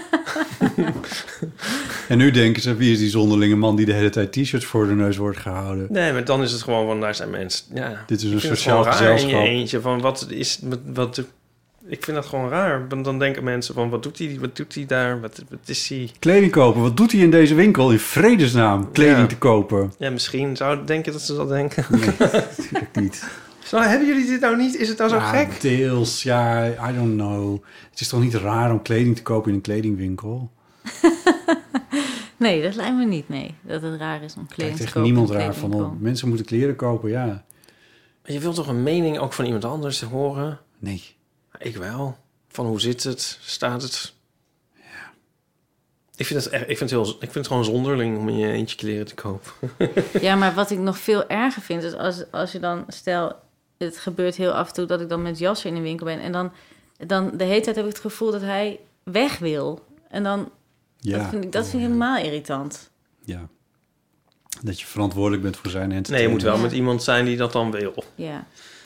En nu denken ze, wie is die zonderlinge man die de hele tijd t-shirts voor de neus wordt gehouden? Nee, maar dan is het gewoon van, daar zijn mensen. Ja, dit is een sociaal sociaal gezelschap. In je eentje van wat ik vind dat gewoon raar. Dan denken mensen van, wat doet hij daar? Wat is hij? Kleding kopen. Wat doet hij in deze winkel? In vredesnaam kleding te kopen. Ja, misschien zou denken dat ze dat denken. Nee, natuurlijk niet. Zo, hebben jullie dit nou niet? Is het nou zo gek? Deels, ja, I don't know. Het is toch niet raar om kleding te kopen in een kledingwinkel? Nee, dat lijkt me niet, nee. Dat het raar is om kleding te kopen. Niemand raar van. Mensen moeten kleren kopen, ja. Maar je wilt toch een mening ook van iemand anders horen? Nee. Ik wel. Van hoe zit het? Staat het? Ja. Ik vind het gewoon zonderling om in je eentje kleren te kopen. Ja, maar wat ik nog veel erger vind... is als je dan... Stel, het gebeurt heel af en toe... dat ik dan met Jasser in de winkel ben... en dan de hele tijd heb ik het gevoel dat hij weg wil. En dan... Dat vind ik helemaal irritant. Ja. Dat je verantwoordelijk bent voor zijn entertainment. Nee, je moet wel met iemand zijn die dat dan wil. Ja.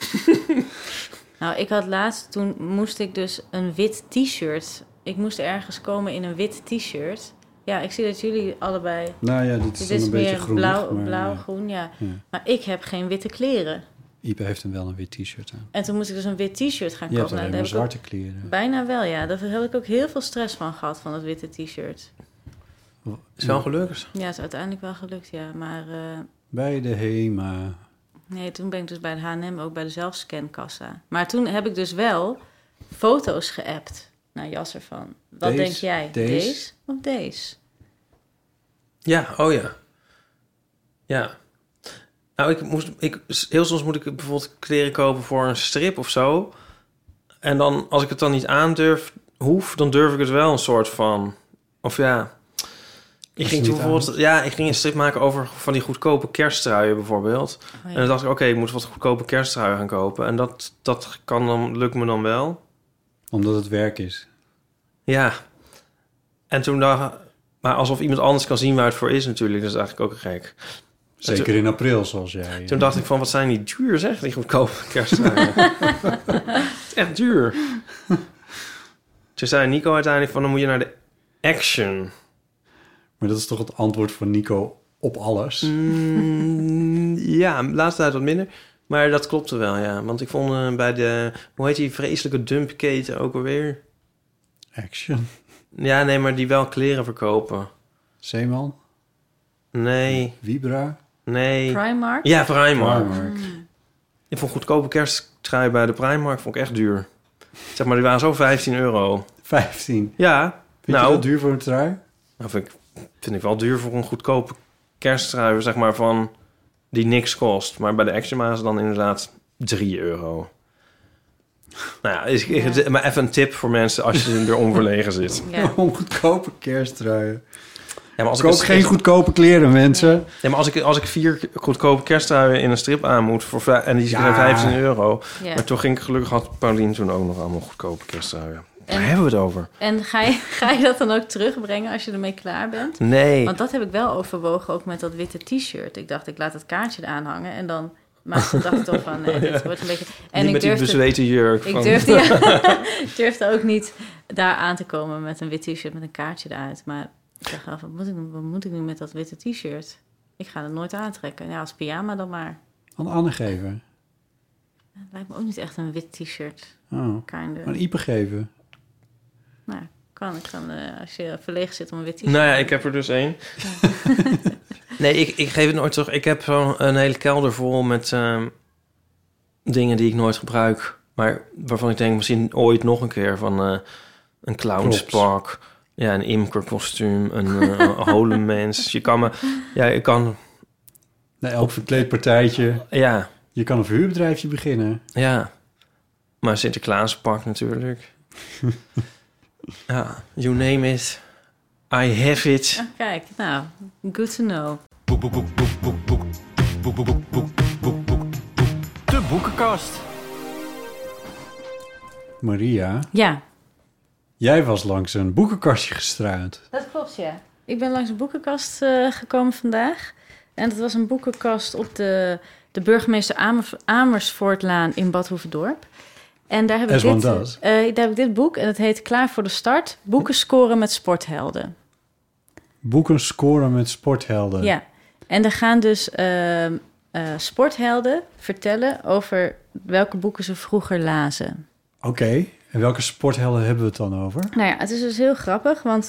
Nou, ik had laatst... Toen moest ik dus een wit t-shirt... Ik moest ergens komen in een wit t-shirt. Ja, ik zie dat jullie allebei... Nou ja, dit is een beetje meer groen. blauw-groen, ja. Maar ik heb geen witte kleren. Ipe heeft hem wel een wit t-shirt aan. En toen moest ik dus een wit t-shirt gaan Je hebt kopen. alleen maar zwarte kleren. Bijna wel, ja. Daar heb ik ook heel veel stress van gehad, van dat witte t-shirt. Is wel gelukkig. Ja, is uiteindelijk wel gelukt, ja. Maar... Bij de HEMA. Nee, toen ben ik dus bij de H&M ook bij de zelfscankassa. Maar toen heb ik dus wel foto's geappt naar Jasser van... Wat denk jij? Deze of deze? Ja, oh ja. Ja. Nou, heel soms moet ik bijvoorbeeld kleren kopen voor een strip of zo. En dan, als ik het dan niet hoef, dan durf ik het wel een soort van... Of ja... Ik ging toen bijvoorbeeld... Ja, ik ging een strip maken over van die goedkope kersttruien bijvoorbeeld. Oh, ja. En dan dacht ik, oké, ik moet wat goedkope kersttruien gaan kopen. En dat lukt me dan wel. Omdat het werk is. Ja. En toen dacht ik... Maar alsof iemand anders kan zien waar het voor is natuurlijk. Dat is eigenlijk ook gek. Zeker in april, zoals jij. Toen dacht ik van, wat zijn die duur zeg, die goedkope kersttruien. Het is echt duur. Toen zei Nico uiteindelijk van, dan moet je naar de Action. Maar dat is toch het antwoord van Nico op alles? Ja, laatste tijd wat minder. Maar dat klopte wel, ja. Want ik vond bij de... Hoe heet die vreselijke dumpketen ook alweer? Action. Ja, nee, maar die wel kleren verkopen. Zeeman? Nee. Vibra? Nee. Primark? Ja, Primark. Ik vond goedkope kersttrui bij de Primark vond ik echt duur. Zeg maar, die waren zo €15. 15? Ja. Vind je dat duur voor een trui? Nou, vind ik wel duur voor een goedkope kersttrui, zeg maar, van die niks kost. Maar bij de Action waren ze dan inderdaad €3. Nou ja, maar even een tip voor mensen als je er onverlegen zit. Ja. Om goedkope kersttruien. Ja, maar als koop geen goedkope kleren, mensen. Ja, maar als ik 4 goedkope kersttruien in een strip aan moet en die zijn €15. Ja. Maar toen ging ik gelukkig, had Paulien toen ook nog allemaal goedkope kersttruien. Daar hebben we het over. En ga je dat dan ook terugbrengen als je ermee klaar bent? Nee. Want dat heb ik wel overwogen, ook met dat witte t-shirt. Ik dacht, ik laat het kaartje eraan hangen en dan... Maar toen dacht ik toch van, nee, dit wordt een beetje... En niet met die bezweten jurk. Ik durfde ook niet daar aan te komen met een wit t-shirt met een kaartje eruit. Maar ik dacht, wat moet ik nu met dat witte t-shirt? Ik ga het nooit aantrekken. Ja, als pyjama dan maar. Aan Anne geven? Het lijkt me ook niet echt een wit t-shirt. Oh, een Ipe geven? Nou, kan als je verlegen zit om een wit t-shirt. Nou ja, ik heb er dus 1. Ja. Nee, ik geef het nooit terug. Ik heb een hele kelder vol met dingen die ik nooit gebruik. Maar waarvan ik denk, misschien ooit nog een keer van een clownspak. Ja, een imkerkostuum, een holemens. Je kan Nee, elk verkleedpartijtje. Ja. Je kan een verhuurbedrijfje beginnen. Ja. Maar Sinterklaaspak natuurlijk. Ja, you name it. I have it. Ah, kijk, nou, good to know. De boekenkast. Maria? Ja? Jij was langs een boekenkastje gestruind. Dat klopt, ja. Ik ben langs een boekenkast gekomen vandaag. En dat was een boekenkast op de burgemeester Amersfoortlaan in Bad Hoeverdorp. En daar heb ik dit boek en het heet Klaar voor de start. Boeken scoren met sporthelden. Boeken scoren met sporthelden. Ja, en er gaan dus sporthelden vertellen over welke boeken ze vroeger lazen. Oké, en welke sporthelden hebben we het dan over? Nou ja, het is dus heel grappig, want...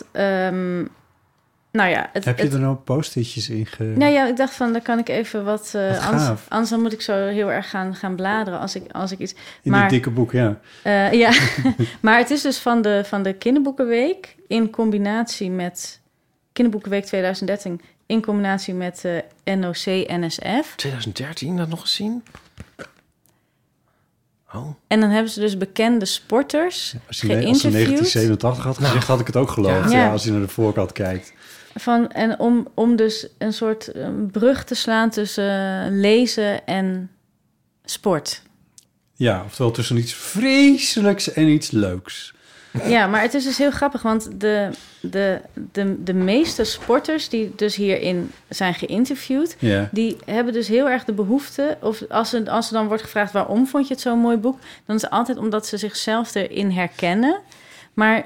Heb je er nou post-itjes in Nou ja, ik dacht van, dan kan ik even wat... anders dan moet ik zo heel erg gaan bladeren als ik iets... In dit dikke boek, ja. Ja, maar het is dus van de Kinderboekenweek in combinatie met... Kinderboekenweek 2013 in combinatie met NOC-NSF. 2013, dat nog eens zien? Oh. En dan hebben ze dus bekende sporters Als je geïnterviewd. 1987 had gezegd, had ik het ook geloofd. Ja. Ja, als je naar de voorkant kijkt. En om dus een soort brug te slaan tussen lezen en sport. Ja, oftewel tussen iets vreselijks en iets leuks. Ja, maar het is dus heel grappig, want de meeste sporters die dus hierin zijn geïnterviewd, Ja. die hebben dus heel erg de behoefte, of als er dan wordt gevraagd waarom vond je het zo'n mooi boek, dan is het altijd omdat ze zichzelf erin herkennen. Maar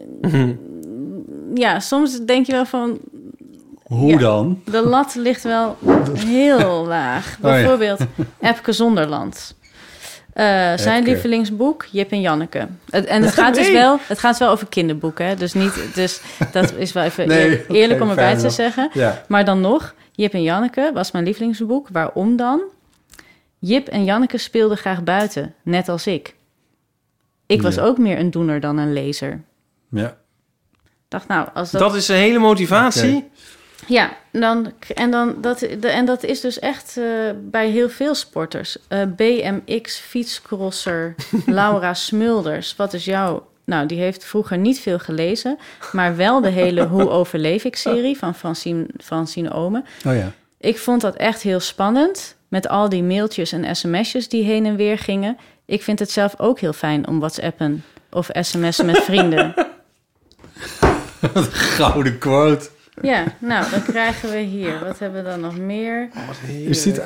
ja, soms denk je wel van, Hoe dan? de lat ligt wel heel laag. ja. Bijvoorbeeld Epke Zonderland. Zijn Epke. lievelingsboek, Jip en Janneke. Het gaat wel over kinderboeken, hè? Dus dat is wel even eerlijk om erbij te zeggen. Ja. Maar dan nog, Jip en Janneke was mijn lievelingsboek. Waarom dan? Jip en Janneke speelden graag buiten, net als ik. Ik was ook meer een doener dan een lezer. Ja. Dacht, nou, als Dat is een hele motivatie. Oké. Ja, dat is dus echt bij heel veel sporters. BMX-fietscrosser Laura Smulders. Wat is jouw... Nou, die heeft vroeger niet veel gelezen, maar wel de hele Hoe overleef ik-serie van Francine Omen. Oh ja. Ik vond dat echt heel spannend, met al die mailtjes en sms'jes die heen en weer gingen. Ik vind het zelf ook heel fijn om WhatsAppen of sms'en met vrienden. Gouden quote. Ja, nou, dan krijgen we hier. Wat hebben we dan nog meer? Is dit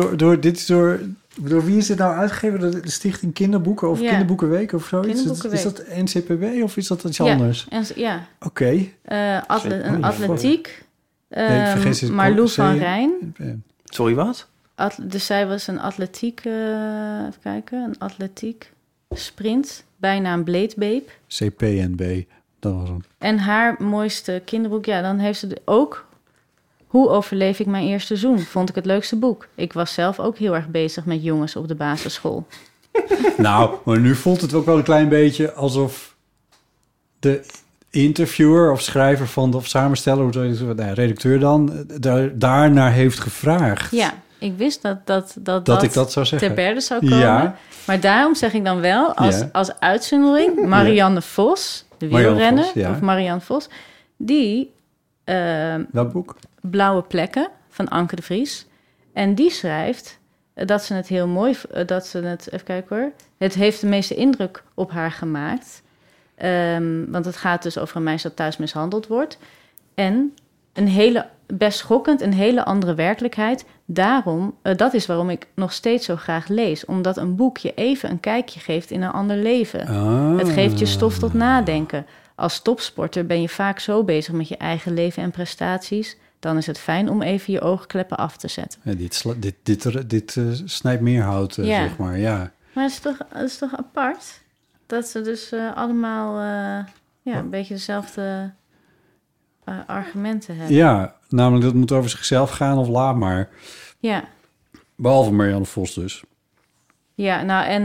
door wie is dit nou uitgegeven? De Stichting Kinderboeken of Ja. Kinderboekenweek of zoiets? Kinderboekenweek. Is dat NCPW of is dat iets Ja, anders? Ja, Oké. een atletiek. Nee, ik vergeet het. Marlou van Rijn. Sorry, wat? Dus zij was een atletiek... even kijken. Een atletiek sprint. Bijnaam Bleedbabe. CPNB. Dat was hem. En haar mooiste kinderboek... Ja, dan heeft ze ook... Hoe overleef ik mijn eerste zoen? Vond ik het leukste boek. Ik was zelf ook heel erg bezig met jongens op de basisschool. Nou, maar nu voelt het ook wel een klein beetje alsof de interviewer of schrijver van of samensteller, redacteur dan, daarnaar heeft gevraagd. Ja, ik wist Dat ik dat zou zeggen. ter berde zou komen. Ja. Maar daarom zeg ik dan wel, Ja. als uitzondering, Marianne Vos, de Marianne wielrenner, Vos, ja. of Marianne Vos, die Welk boek? Blauwe plekken van Anke de Vries. En die schrijft dat ze het heel mooi... even kijken hoor. Het heeft de meeste indruk op haar gemaakt. Want het gaat dus over een meisje dat thuis mishandeld wordt. En best schokkend, een hele andere werkelijkheid. Daarom, dat is waarom ik nog steeds zo graag lees. Omdat een boek je even een kijkje geeft in een ander leven. Het geeft je stof tot nadenken. Als topsporter ben je vaak zo bezig met je eigen leven en prestaties. Dan is het fijn om even je oogkleppen af te zetten. Ja, dit snijdt meer hout, zeg maar. Ja. Maar het is toch apart? Dat ze dus allemaal een beetje dezelfde argumenten hebben. Ja, namelijk dat het moet over zichzelf gaan of laat maar. Ja. Behalve Marianne Vos dus. Ja, nou en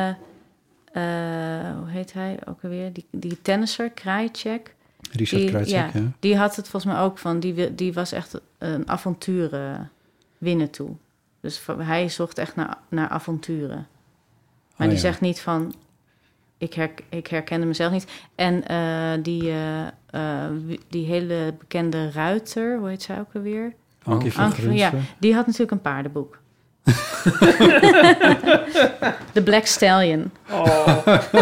hoe heet hij ook alweer? Die tennisser, Krajicek. Richard Krajicek, ja. Die had het volgens mij ook van... Die was echt een avonturen winnen toe. Dus hij zocht echt naar avonturen. Maar die zegt niet van... Ik herkende mezelf niet. En die hele bekende ruiter... Hoe heet zij ook alweer? Ankie van Grunsven. Ja, die had natuurlijk een paardenboek. The Black Stallion. Oh.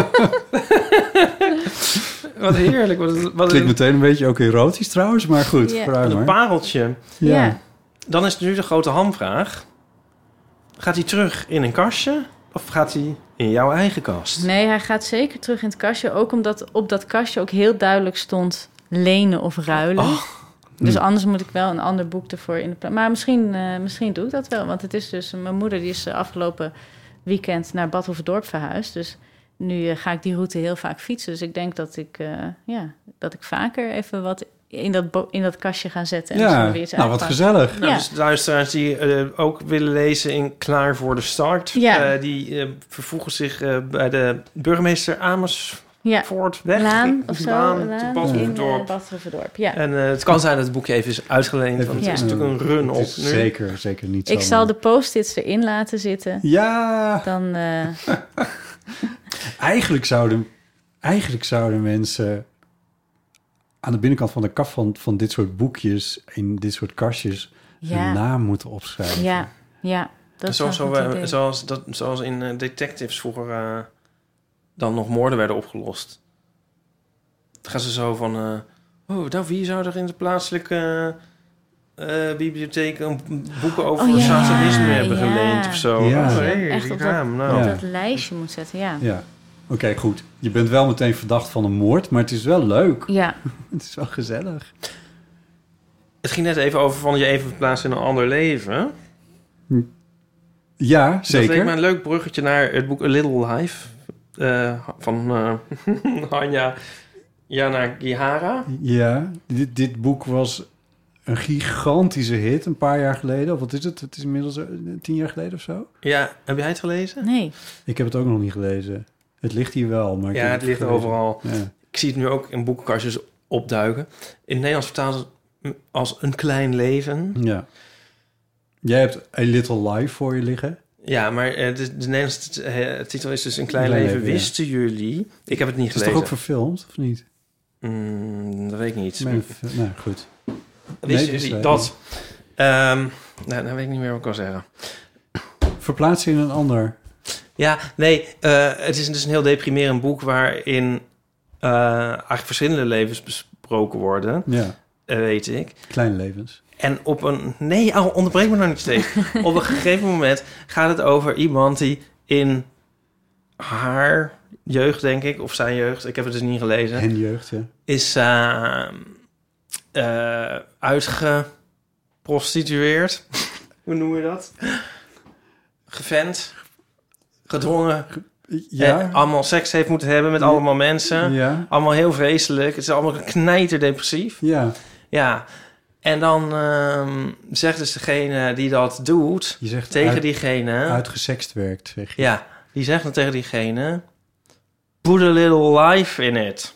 Wat heerlijk. Klinkt meteen een beetje ook erotisch trouwens, maar goed. Ja. Vooruit Een maar. pareltje. Ja. Dan is nu de grote hamvraag. Gaat hij terug in een kastje of gaat hij in jouw eigen kast? Nee, hij gaat zeker terug in het kastje. Ook omdat op dat kastje ook heel duidelijk stond... lenen of ruilen. Oh. Dus anders moet ik wel een ander boek ervoor in de plaats. Maar misschien doe ik dat wel. Want het is dus... Mijn moeder die is afgelopen weekend naar Bad Hoeverdorp verhuisd. Dus nu ga ik die route heel vaak fietsen. Dus ik denk dat ik vaker even wat in dat kastje ga zetten. En Ja, zo weer iets nou wat uitpakken. gezellig. Nou, Ja. dus luisteraars die ook willen lezen in Klaar voor de Start... Ja. die vervoegen zich bij de burgemeester Ja. Voortweg. Laan of zo. Laan, te Laan Badhoevedorp. in Badhoevedorp, ja. En het kan zijn dat het boekje even is uitgeleend, want Ja. het is natuurlijk een run op Het is nu. zeker niet zo. Ik zal de post-its erin laten zitten. Ja, Dan, eigenlijk zouden mensen aan de binnenkant van de kaf van dit soort boekjes, in dit soort kastjes, Ja. hun naam moeten opschrijven. ja. Dat is Zoals, wel een goed idee. zoals in detectives vroeger dan nog moorden werden opgelost. Dan gaan ze zo van... wie zou er in de plaatselijke bibliotheek een boeken over satanisme hebben geleend of zo? Ja. Echt op dat lijstje moet zetten, ja. Ja. Oké, goed. Je bent wel meteen verdacht van een moord, maar het is wel leuk. Ja. Het is wel gezellig. Het ging net even over van je even verplaatsen in een ander leven. Ja, Dat zeker. leek me een leuk bruggetje naar het boek A Little Life van Hanya Yanagihara. Ja, dit boek was een gigantische hit een paar jaar geleden. Of wat is het? Het is inmiddels 10 jaar geleden of zo. Ja, heb jij het gelezen? Nee. Ik heb het ook nog niet gelezen. Het ligt hier wel. Maar ik heb Ja, het ligt gelezen. overal. Ja. Ik zie het nu ook in boekenkastjes opduiken. In het Nederlands vertaald als Een Klein Leven. Ja. Jij hebt A Little Life voor je liggen. Ja, maar de Nederlandse titel is dus Een Klein Klein Leven. Leven, ja. Wisten jullie? Ik heb het niet Is het gelezen. toch ook verfilmd, of niet? Dat weet ik niet. Nou, goed. Wisten wist jullie wij dat... nou weet ik niet meer wat ik kan zeggen. Verplaats je in een ander. Ja, nee, het is dus een heel deprimerend boek... waarin eigenlijk verschillende levens besproken worden. Ja, Weet ik. kleine levens. En op een... Nee, onderbreek me nou niet steeds. Op een gegeven moment gaat het over iemand die in haar jeugd, denk ik... of zijn jeugd, ik heb het dus niet gelezen... En jeugd, ja. is uitgeprostitueerd. Hoe noem je dat? Gevent. Gedwongen. Ja, Allemaal seks heeft moeten hebben met allemaal mensen. ja, Allemaal heel vreselijk. Het is allemaal knijterdepressief. ja. Ja. En dan zegt dus degene die dat doet... Je zegt tegen diegene... uitgesext werkt, zeg je. Ja, die zegt dan tegen diegene... Put a little life in it.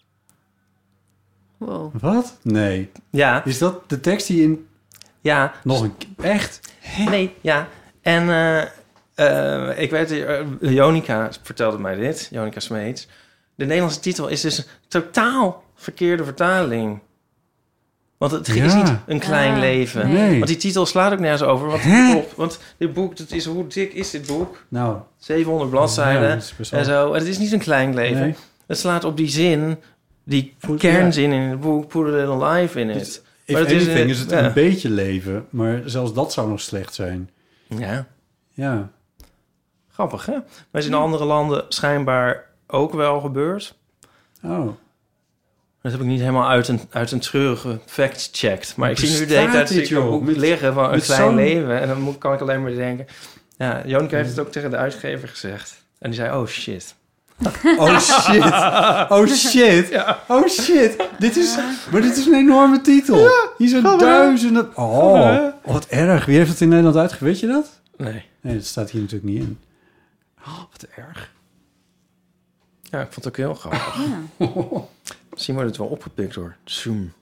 Wow. Wat? Nee. Ja, Is dat de tekst die in... ja. Nog een... Echt? Nee, ja. En ik weet... Jonica vertelde mij dit. Jonica Smeets. De Nederlandse titel is dus een totaal verkeerde vertaling. Want het is Ja. niet Een Klein Leven. Nee. Want die titel slaat ook nergens over. Wat klopt. Want dit boek, dat is, hoe dik is dit boek? Nou, 700 bladzijden ja, dat is best wel- en zo. En het is niet Een Klein Leven. Nee. Het slaat op die zin, die kernzin in het boek. Put a little life in it. If Maar het is anything een- is het ja. een beetje leven, maar zelfs dat zou nog slecht zijn. Ja. Ja. Grappig, hè? Maar is in andere landen schijnbaar ook wel gebeurd. Oh. Dat heb ik niet helemaal uit een treurige fact checked. Maar ik zie nu de hele Bestaat tijd dit, joh? een boek Met- liggen van Een met Klein zo'n- Leven. En dan kan ik alleen maar denken... Ja, Jonica heeft het ook tegen de uitgever gezegd. En die zei, oh shit. Oh shit. Oh shit. Ja. Oh shit. Dit is een enorme titel. Hier zijn duizenden... Oh, wat erg. Wie heeft het in Nederland uitgegeven? Weet je dat? Nee. Nee, dat staat hier natuurlijk niet in. Oh, wat erg. Ja, ik vond het ook heel grappig. Misschien wordt het wel opgepikt door Zoom.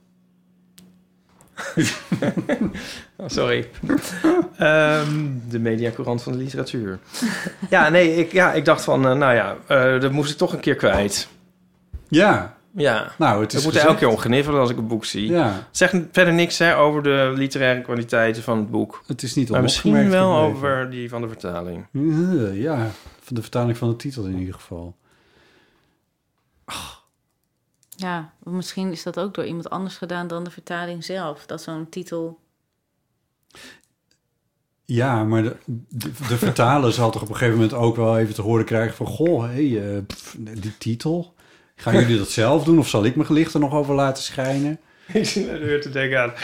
Oh, sorry. De mediacourant van de literatuur. Ja, nee, ik dacht van... dat moest ik toch een keer kwijt. Ja. Ja. Nou, het is Ik moet er elke keer om gniffelen als ik een boek zie. Ja. Het zegt verder niks hè, over de literaire kwaliteiten van het boek. Het is niet Maar misschien onopgemerkt wel gebleven. over die van de vertaling. Ja, van de vertaling van de titel in ieder geval. Ja, misschien is dat ook door iemand anders gedaan dan de vertaling zelf. Dat zo'n titel... Ja, maar de vertaler zal toch op een gegeven moment ook wel even te horen krijgen van... Goh, die titel, gaan jullie dat zelf doen of zal ik mijn licht er nog over laten schijnen? Ik zit er weer te denken aan...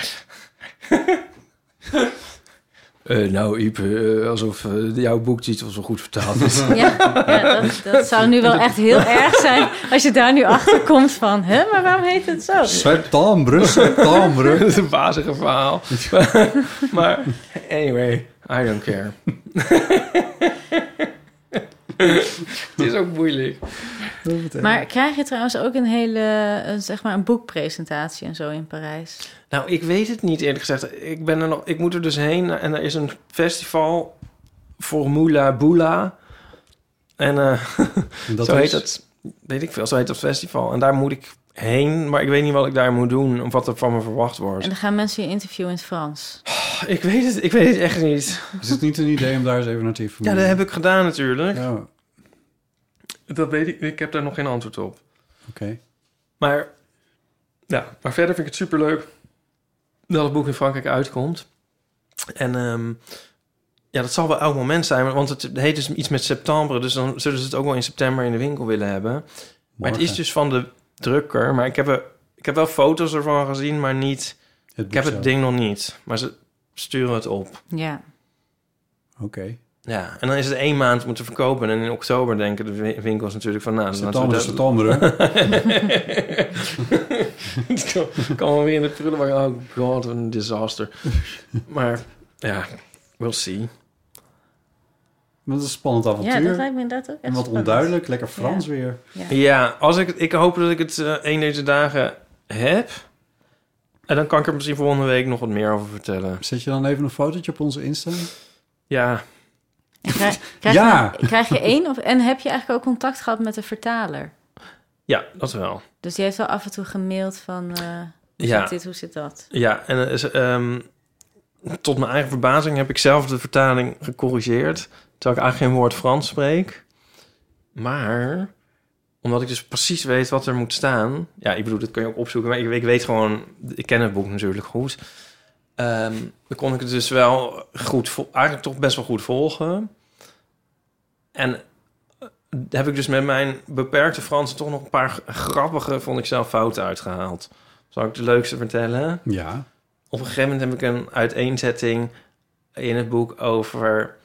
nou, Ipe, alsof jouw boektitel zo goed vertaald is. Ja, dat zou nu wel echt heel erg zijn als je daar nu achter komt van... maar waarom heet het zo? September. Dat is een wazige verhaal. Maar anyway, I don't care. Het is ook moeilijk. Maar krijg je trouwens ook een hele, zeg maar, een boekpresentatie en zo in Parijs? Nou, ik weet het niet eerlijk gezegd. Ik moet er dus heen en er is een festival, Formula Bula. En dat zo is? heet het, weet ik veel, zo heet dat festival. En daar moet ik heen, maar ik weet niet wat ik daar moet doen of wat er van me verwacht wordt. En dan gaan mensen je interviewen in het Frans. Ik weet het echt niet. Is het niet een idee om daar eens even naar te Ja, informeren? dat heb ik gedaan natuurlijk. Ja, oké. Dat weet ik. Ik heb daar nog geen antwoord op. Maar verder vind ik het superleuk dat het boek in Frankrijk uitkomt. En dat zal wel elk moment zijn, want het heet dus iets met september. Dus dan zullen ze het ook wel in september in de winkel willen hebben. Maar het is dus van de drukker. Maar ik heb wel foto's ervan gezien, maar niet... Ik heb het ding nog niet. Maar ze sturen het op. Ja. Oké. Ja, en dan is het 1 maand moeten verkopen. En in oktober denken de winkels natuurlijk van... nou, September, hè? Het kan wel weer in de prullenbak. Oh god, wat een disaster. Maar ja, we'll see. Maar dat is een spannend avontuur. Ja, dat lijkt me inderdaad ook echt en wat spannend. onduidelijk, lekker Frans weer. Ja, ik hoop dat ik het een deze dagen heb. En dan kan ik er misschien volgende week nog wat meer over vertellen. Zet je dan even een fotootje op onze Insta? Ja. Krijg je één? En heb je eigenlijk ook contact gehad met de vertaler? Ja, dat wel. Dus die heeft wel af en toe gemaild van... hoe zit dit, hoe zit dat? Ja, en tot mijn eigen verbazing heb ik zelf de vertaling gecorrigeerd. Terwijl ik eigenlijk geen woord Frans spreek. Maar omdat ik dus precies weet wat er moet staan... Ja, ik bedoel, dat kun je ook opzoeken. Maar ik weet gewoon... Ik ken het boek natuurlijk goed. Dan kon ik het dus wel goed... Eigenlijk toch best wel goed volgen. En heb ik dus met mijn beperkte Frans... toch nog een paar grappige, vond ik zelf, fouten uitgehaald. Zal ik de leukste vertellen? Ja. Op een gegeven moment heb ik een uiteenzetting in het boek over...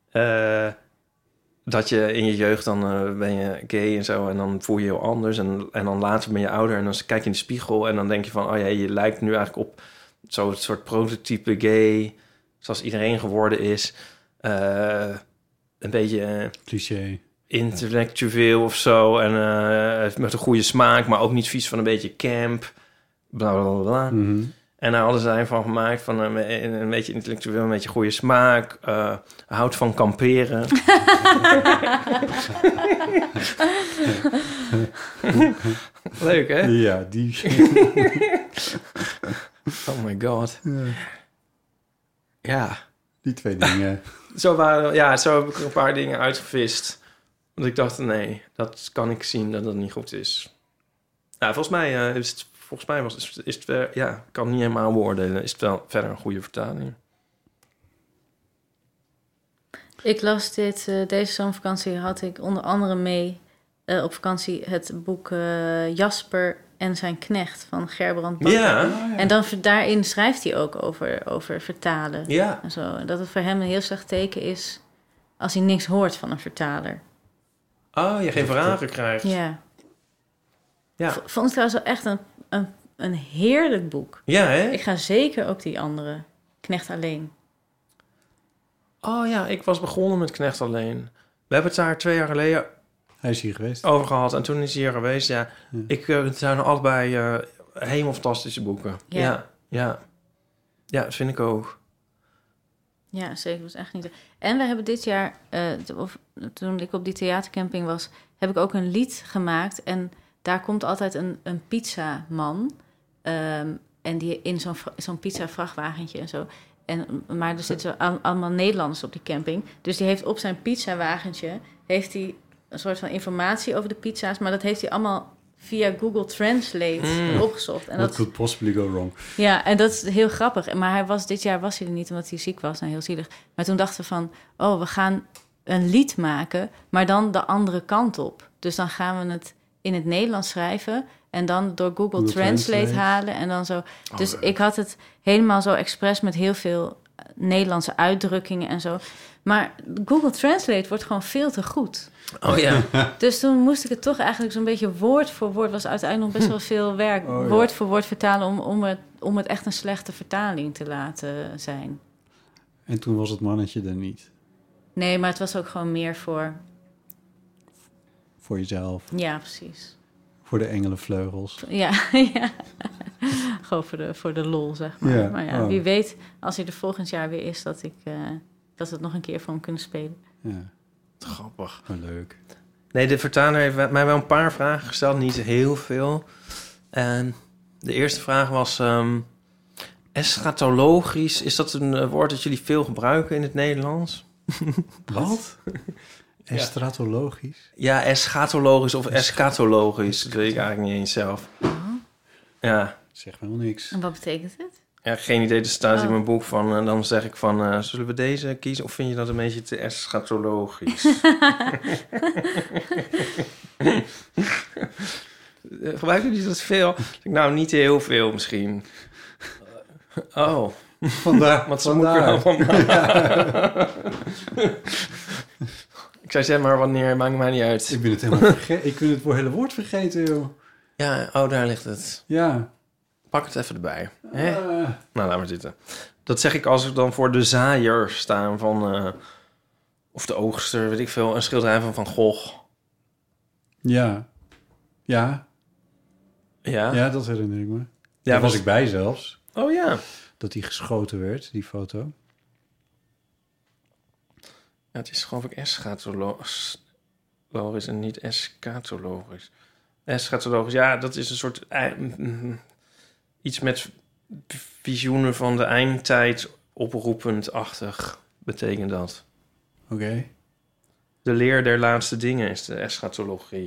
dat je in je jeugd dan ben je gay en zo... en dan voel je heel anders en dan later ben je ouder... en dan kijk je in de spiegel en dan denk je van... oh ja, je lijkt nu eigenlijk op zo'n soort prototype gay... zoals iedereen geworden is. Een beetje... cliché. Intellectueel of zo. En met een goede smaak, maar ook niet vies van een beetje camp. Bla, bla, bla, bla. Mm-hmm. En daar hadden zij van gemaakt van een beetje intellectueel, een beetje goede smaak. Houdt van kamperen. Leuk, hè? Ja, die... Oh my god. Ja. Die 2 dingen. Zo heb ik er een paar dingen uitgevist. Want ik dacht, nee, dat kan ik zien dat dat niet goed is. Nou, volgens mij is het wel, ik kan niet helemaal beoordelen. Is het wel verder een goede vertaling. Ik las deze zomervakantie had ik onder andere mee op vakantie het boek Jasper en zijn knecht van Gerbrand Bakker. Ja. En dan daarin schrijft hij ook over vertalen. Ja. En zo. En dat het voor hem een heel slecht teken is als hij niks hoort van een vertaler. Oh, je geen vragen krijgt. Ja. Ja. Vond ik trouwens wel echt een heerlijk boek. Ja, hè? Ik ga zeker ook die andere, Knecht Alleen. Oh ja, ik was begonnen met Knecht Alleen. We hebben het daar 2 jaar geleden Hij is hier geweest. over gehad. En toen is hij hier geweest, ja. Het zijn allebei helemaal fantastische boeken. Ja. Ja, dat vind ik ook. Ja, zeker. Dat was echt niet... En we hebben dit jaar, toen ik op die theatercamping was... heb ik ook een lied gemaakt. En daar komt altijd een pizzaman. En die in zo'n pizza-vrachtwagentje en zo. Maar er zitten allemaal Nederlanders op die camping. Dus die heeft op zijn pizzawagentje... heeft hij een soort van informatie over de pizza's. Maar dat heeft hij allemaal via Google Translate opgezocht. En What could possibly go wrong? Ja, en dat is heel grappig. Maar dit jaar was hij er niet omdat hij ziek was. Nou, heel zielig. Maar toen dachten we van... oh, we gaan een lied maken, maar dan de andere kant op. Dus dan gaan we het in het Nederlands schrijven... en dan door Google Translate halen en dan zo. Dus ik had het helemaal zo expres met heel veel Nederlandse uitdrukkingen en zo. Maar Google Translate wordt gewoon veel te goed. Oh ja. Dus toen moest ik het toch eigenlijk zo'n beetje woord voor woord... was uiteindelijk nog best wel veel werk. Woord voor woord vertalen om het echt een slechte vertaling te laten zijn. En toen was het mannetje er niet. Nee, maar het was ook gewoon meer voor voor jezelf. Ja, precies. Voor de engelenvleugels. Ja, ja. Gewoon voor de lol, zeg maar. Ja, Maar ja, oh. wie weet, als hij er volgend jaar weer is, dat we het nog een keer voor hem kunnen spelen. Ja, Grappig. oh, leuk. Nee, de vertaler heeft mij wel een paar vragen gesteld. Niet heel veel. En de eerste vraag was... eschatologisch, is dat een woord dat jullie veel gebruiken in het Nederlands? Wat? Estratologisch? Ja, eschatologisch of eschatologisch. Dat weet ik eigenlijk niet eens zelf. Ja, Zeg me nog niks. En wat betekent het? ja, geen idee. Er staat in Oh. mijn boek van... En dan zeg ik van... zullen we deze kiezen? Of vind je dat een beetje te eschatologisch? Gebruiken jullie dat veel? Nou, niet heel veel misschien. Oh, Vandaar. wat ze moet ik er nou van maken? Ik zou zeggen maar wanneer, maakt mij niet uit. Ik ben het helemaal vergeten. Ik ben het hele woord vergeten, joh. Ja, oh, daar ligt het. Ja. Pak het even erbij. Hè? Eh, Nou, laat maar zitten. Dat zeg ik als ik dan voor de zaaier sta van... of de oogster, weet ik veel. Een schilderij van Van Gogh. ja. Ja. Ja? Ja, dat herinner ik me. Ja, Daar was was- ik bij zelfs. Oh ja. Dat die geschoten werd, die foto. Ja, het is geloof ik eschatologisch en niet eschatologisch. Eschatologisch, ja, dat is een soort... iets met visioenen van de eindtijd oproepend-achtig betekent dat. Oké. De leer der laatste dingen is de eschatologie.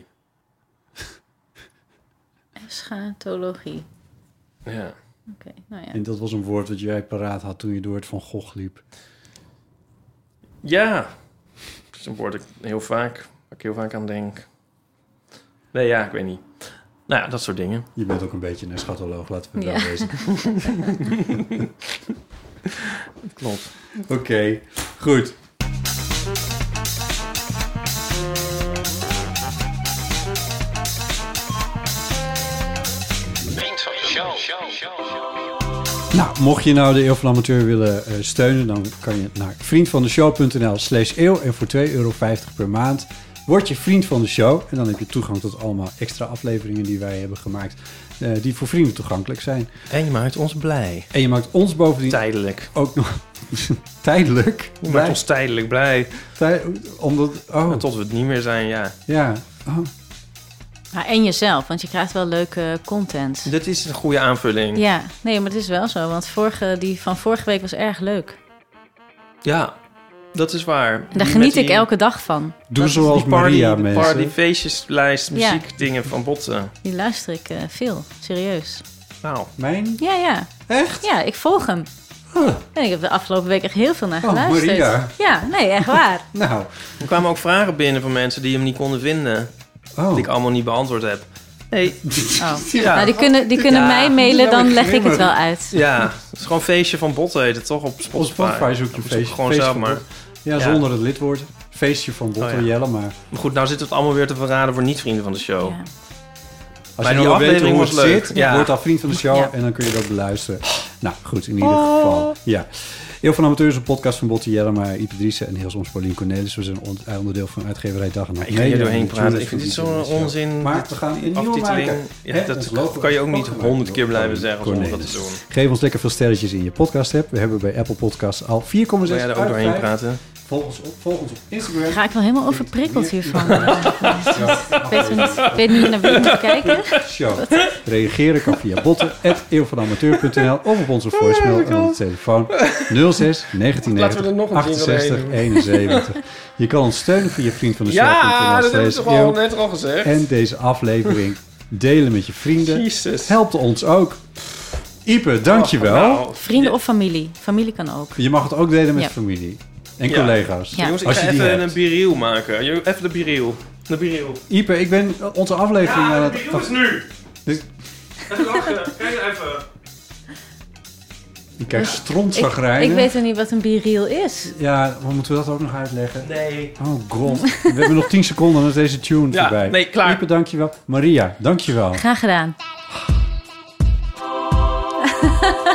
Eschatologie. Ja. Oké, nou ja. En dat was een woord dat jij paraat had toen je door het Van Gogh liep. Ja. Dat is een woord dat waar ik heel vaak aan denk. Nee, ja, ik weet niet. Nou ja, dat soort dingen. Je bent ook een beetje een eschatoloog, laten we Ja. wel wezen. Klopt. Oké, goed. Nou, mocht je nou de Eeuw van de Amateur willen steunen... dan kan je naar vriendvandeshow.nl/eeuw... en voor €2,50 per maand word je vriend van de show. En dan heb je toegang tot allemaal extra afleveringen die wij hebben gemaakt... die voor vrienden toegankelijk zijn. En je maakt ons blij. En je maakt ons bovendien Tijdelijk. ook nog tijdelijk Je maakt blij. ons tijdelijk blij. Omdat, oh, En tot we het niet meer zijn, ja. ja. Oh, Ja, en jezelf, want je krijgt wel leuke content. Dit is een goede aanvulling. Ja, nee, maar het is wel zo. Want die van vorige week was erg leuk. Ja, dat is waar. En daar Die geniet met ik die- elke dag van. doe dat- zoals die party, Maria, de mensen. party, feestjeslijst, Ja. muziekdingen van Botten. Die luister ik veel, serieus. Nou, Mijn? Ja. Echt? Ja, ik volg hem. Huh. En ik heb de afgelopen week echt heel veel naar Oh, geluisterd. Maria. Ja, nee, echt waar. Nou, er kwamen ook vragen binnen van mensen die hem niet konden vinden. oh. Die ik allemaal niet beantwoord heb. Nee, Oh. Ja. Nou, die kunnen Ja, mij mailen, dan nou leg ik het grimmig. wel uit. ja, het is gewoon Feestje van Botten heet het toch op Spotify? Op Spotify zoek je Of feestje. Gewoon feestje zelf van maar. Bot. Ja, Ja. zonder het lidwoord. Feestje van Botter Oh, ja. Jelle, maar Maar goed, nou zit het allemaal weer te verraden voor niet-vrienden van de show. Ja. als Maar je die nou wil weten aflevering hoe was het leuk. zit, Ja. word dan vriend van de show Ja. en dan kun je dat beluisteren. Nou, goed, in ieder geval. Ja. Eeuw van de Amateur is een podcast van Botte Jelle, maar Ipe Driessen en heel soms Paulien Cornelis. We zijn onderdeel van uitgeverij Dag en Nacht Ik ga hier Media. doorheen En praten. natuurlijk Ik vind dit van zo'n die show. onzin. Maar dit we gaan een nieuwe aftiteling. maken. Ja, Hè, dat ons logo kan je ook niet gemaakt 100 keer door blijven zeggen zonder dat Cornelis. te doen. Geef ons lekker veel sterretjes in je podcast app. We hebben bij Apple Podcasts al 4,6 Wil jij daar ook uit doorheen 5. praten? Volg ons op Instagram. Ga ik wel helemaal overprikkeld hiervan. Ik weet niet naar wie ik moet kijken. Show. Reageren kan via botten@eeuwvanamateur.nl of op onze voicemail en op de telefoon 06 1990 Laten we er nog een jingle 68 doorheen 71. Je kan ons steunen via vriend van de Ja, show.nl dat hebben we toch al net al gezegd. en deze aflevering delen met je vrienden. Jezus. Helpt ons ook. Ipe, dankjewel. Nou, Vrienden of familie. Familie kan ook. Je mag het ook delen met Ja. familie en Ja. collega's. Ja. jongens, ik Als ga je die even hebt. een biriel maken. Even de biriel. De biriel. Ipe, ik ben onze aflevering aan het... is nu. Dit- Even lachen. Kijk even. Ik krijg strontzagrijn. Ik weet er niet wat een biriel is. Ja, maar moeten we dat ook nog uitleggen? Nee. Oh god. We hebben nog 10 seconden en dan is deze tune Ja, voorbij. nee, klaar. Ipe, dankjewel. Maria, dankjewel. Graag gedaan.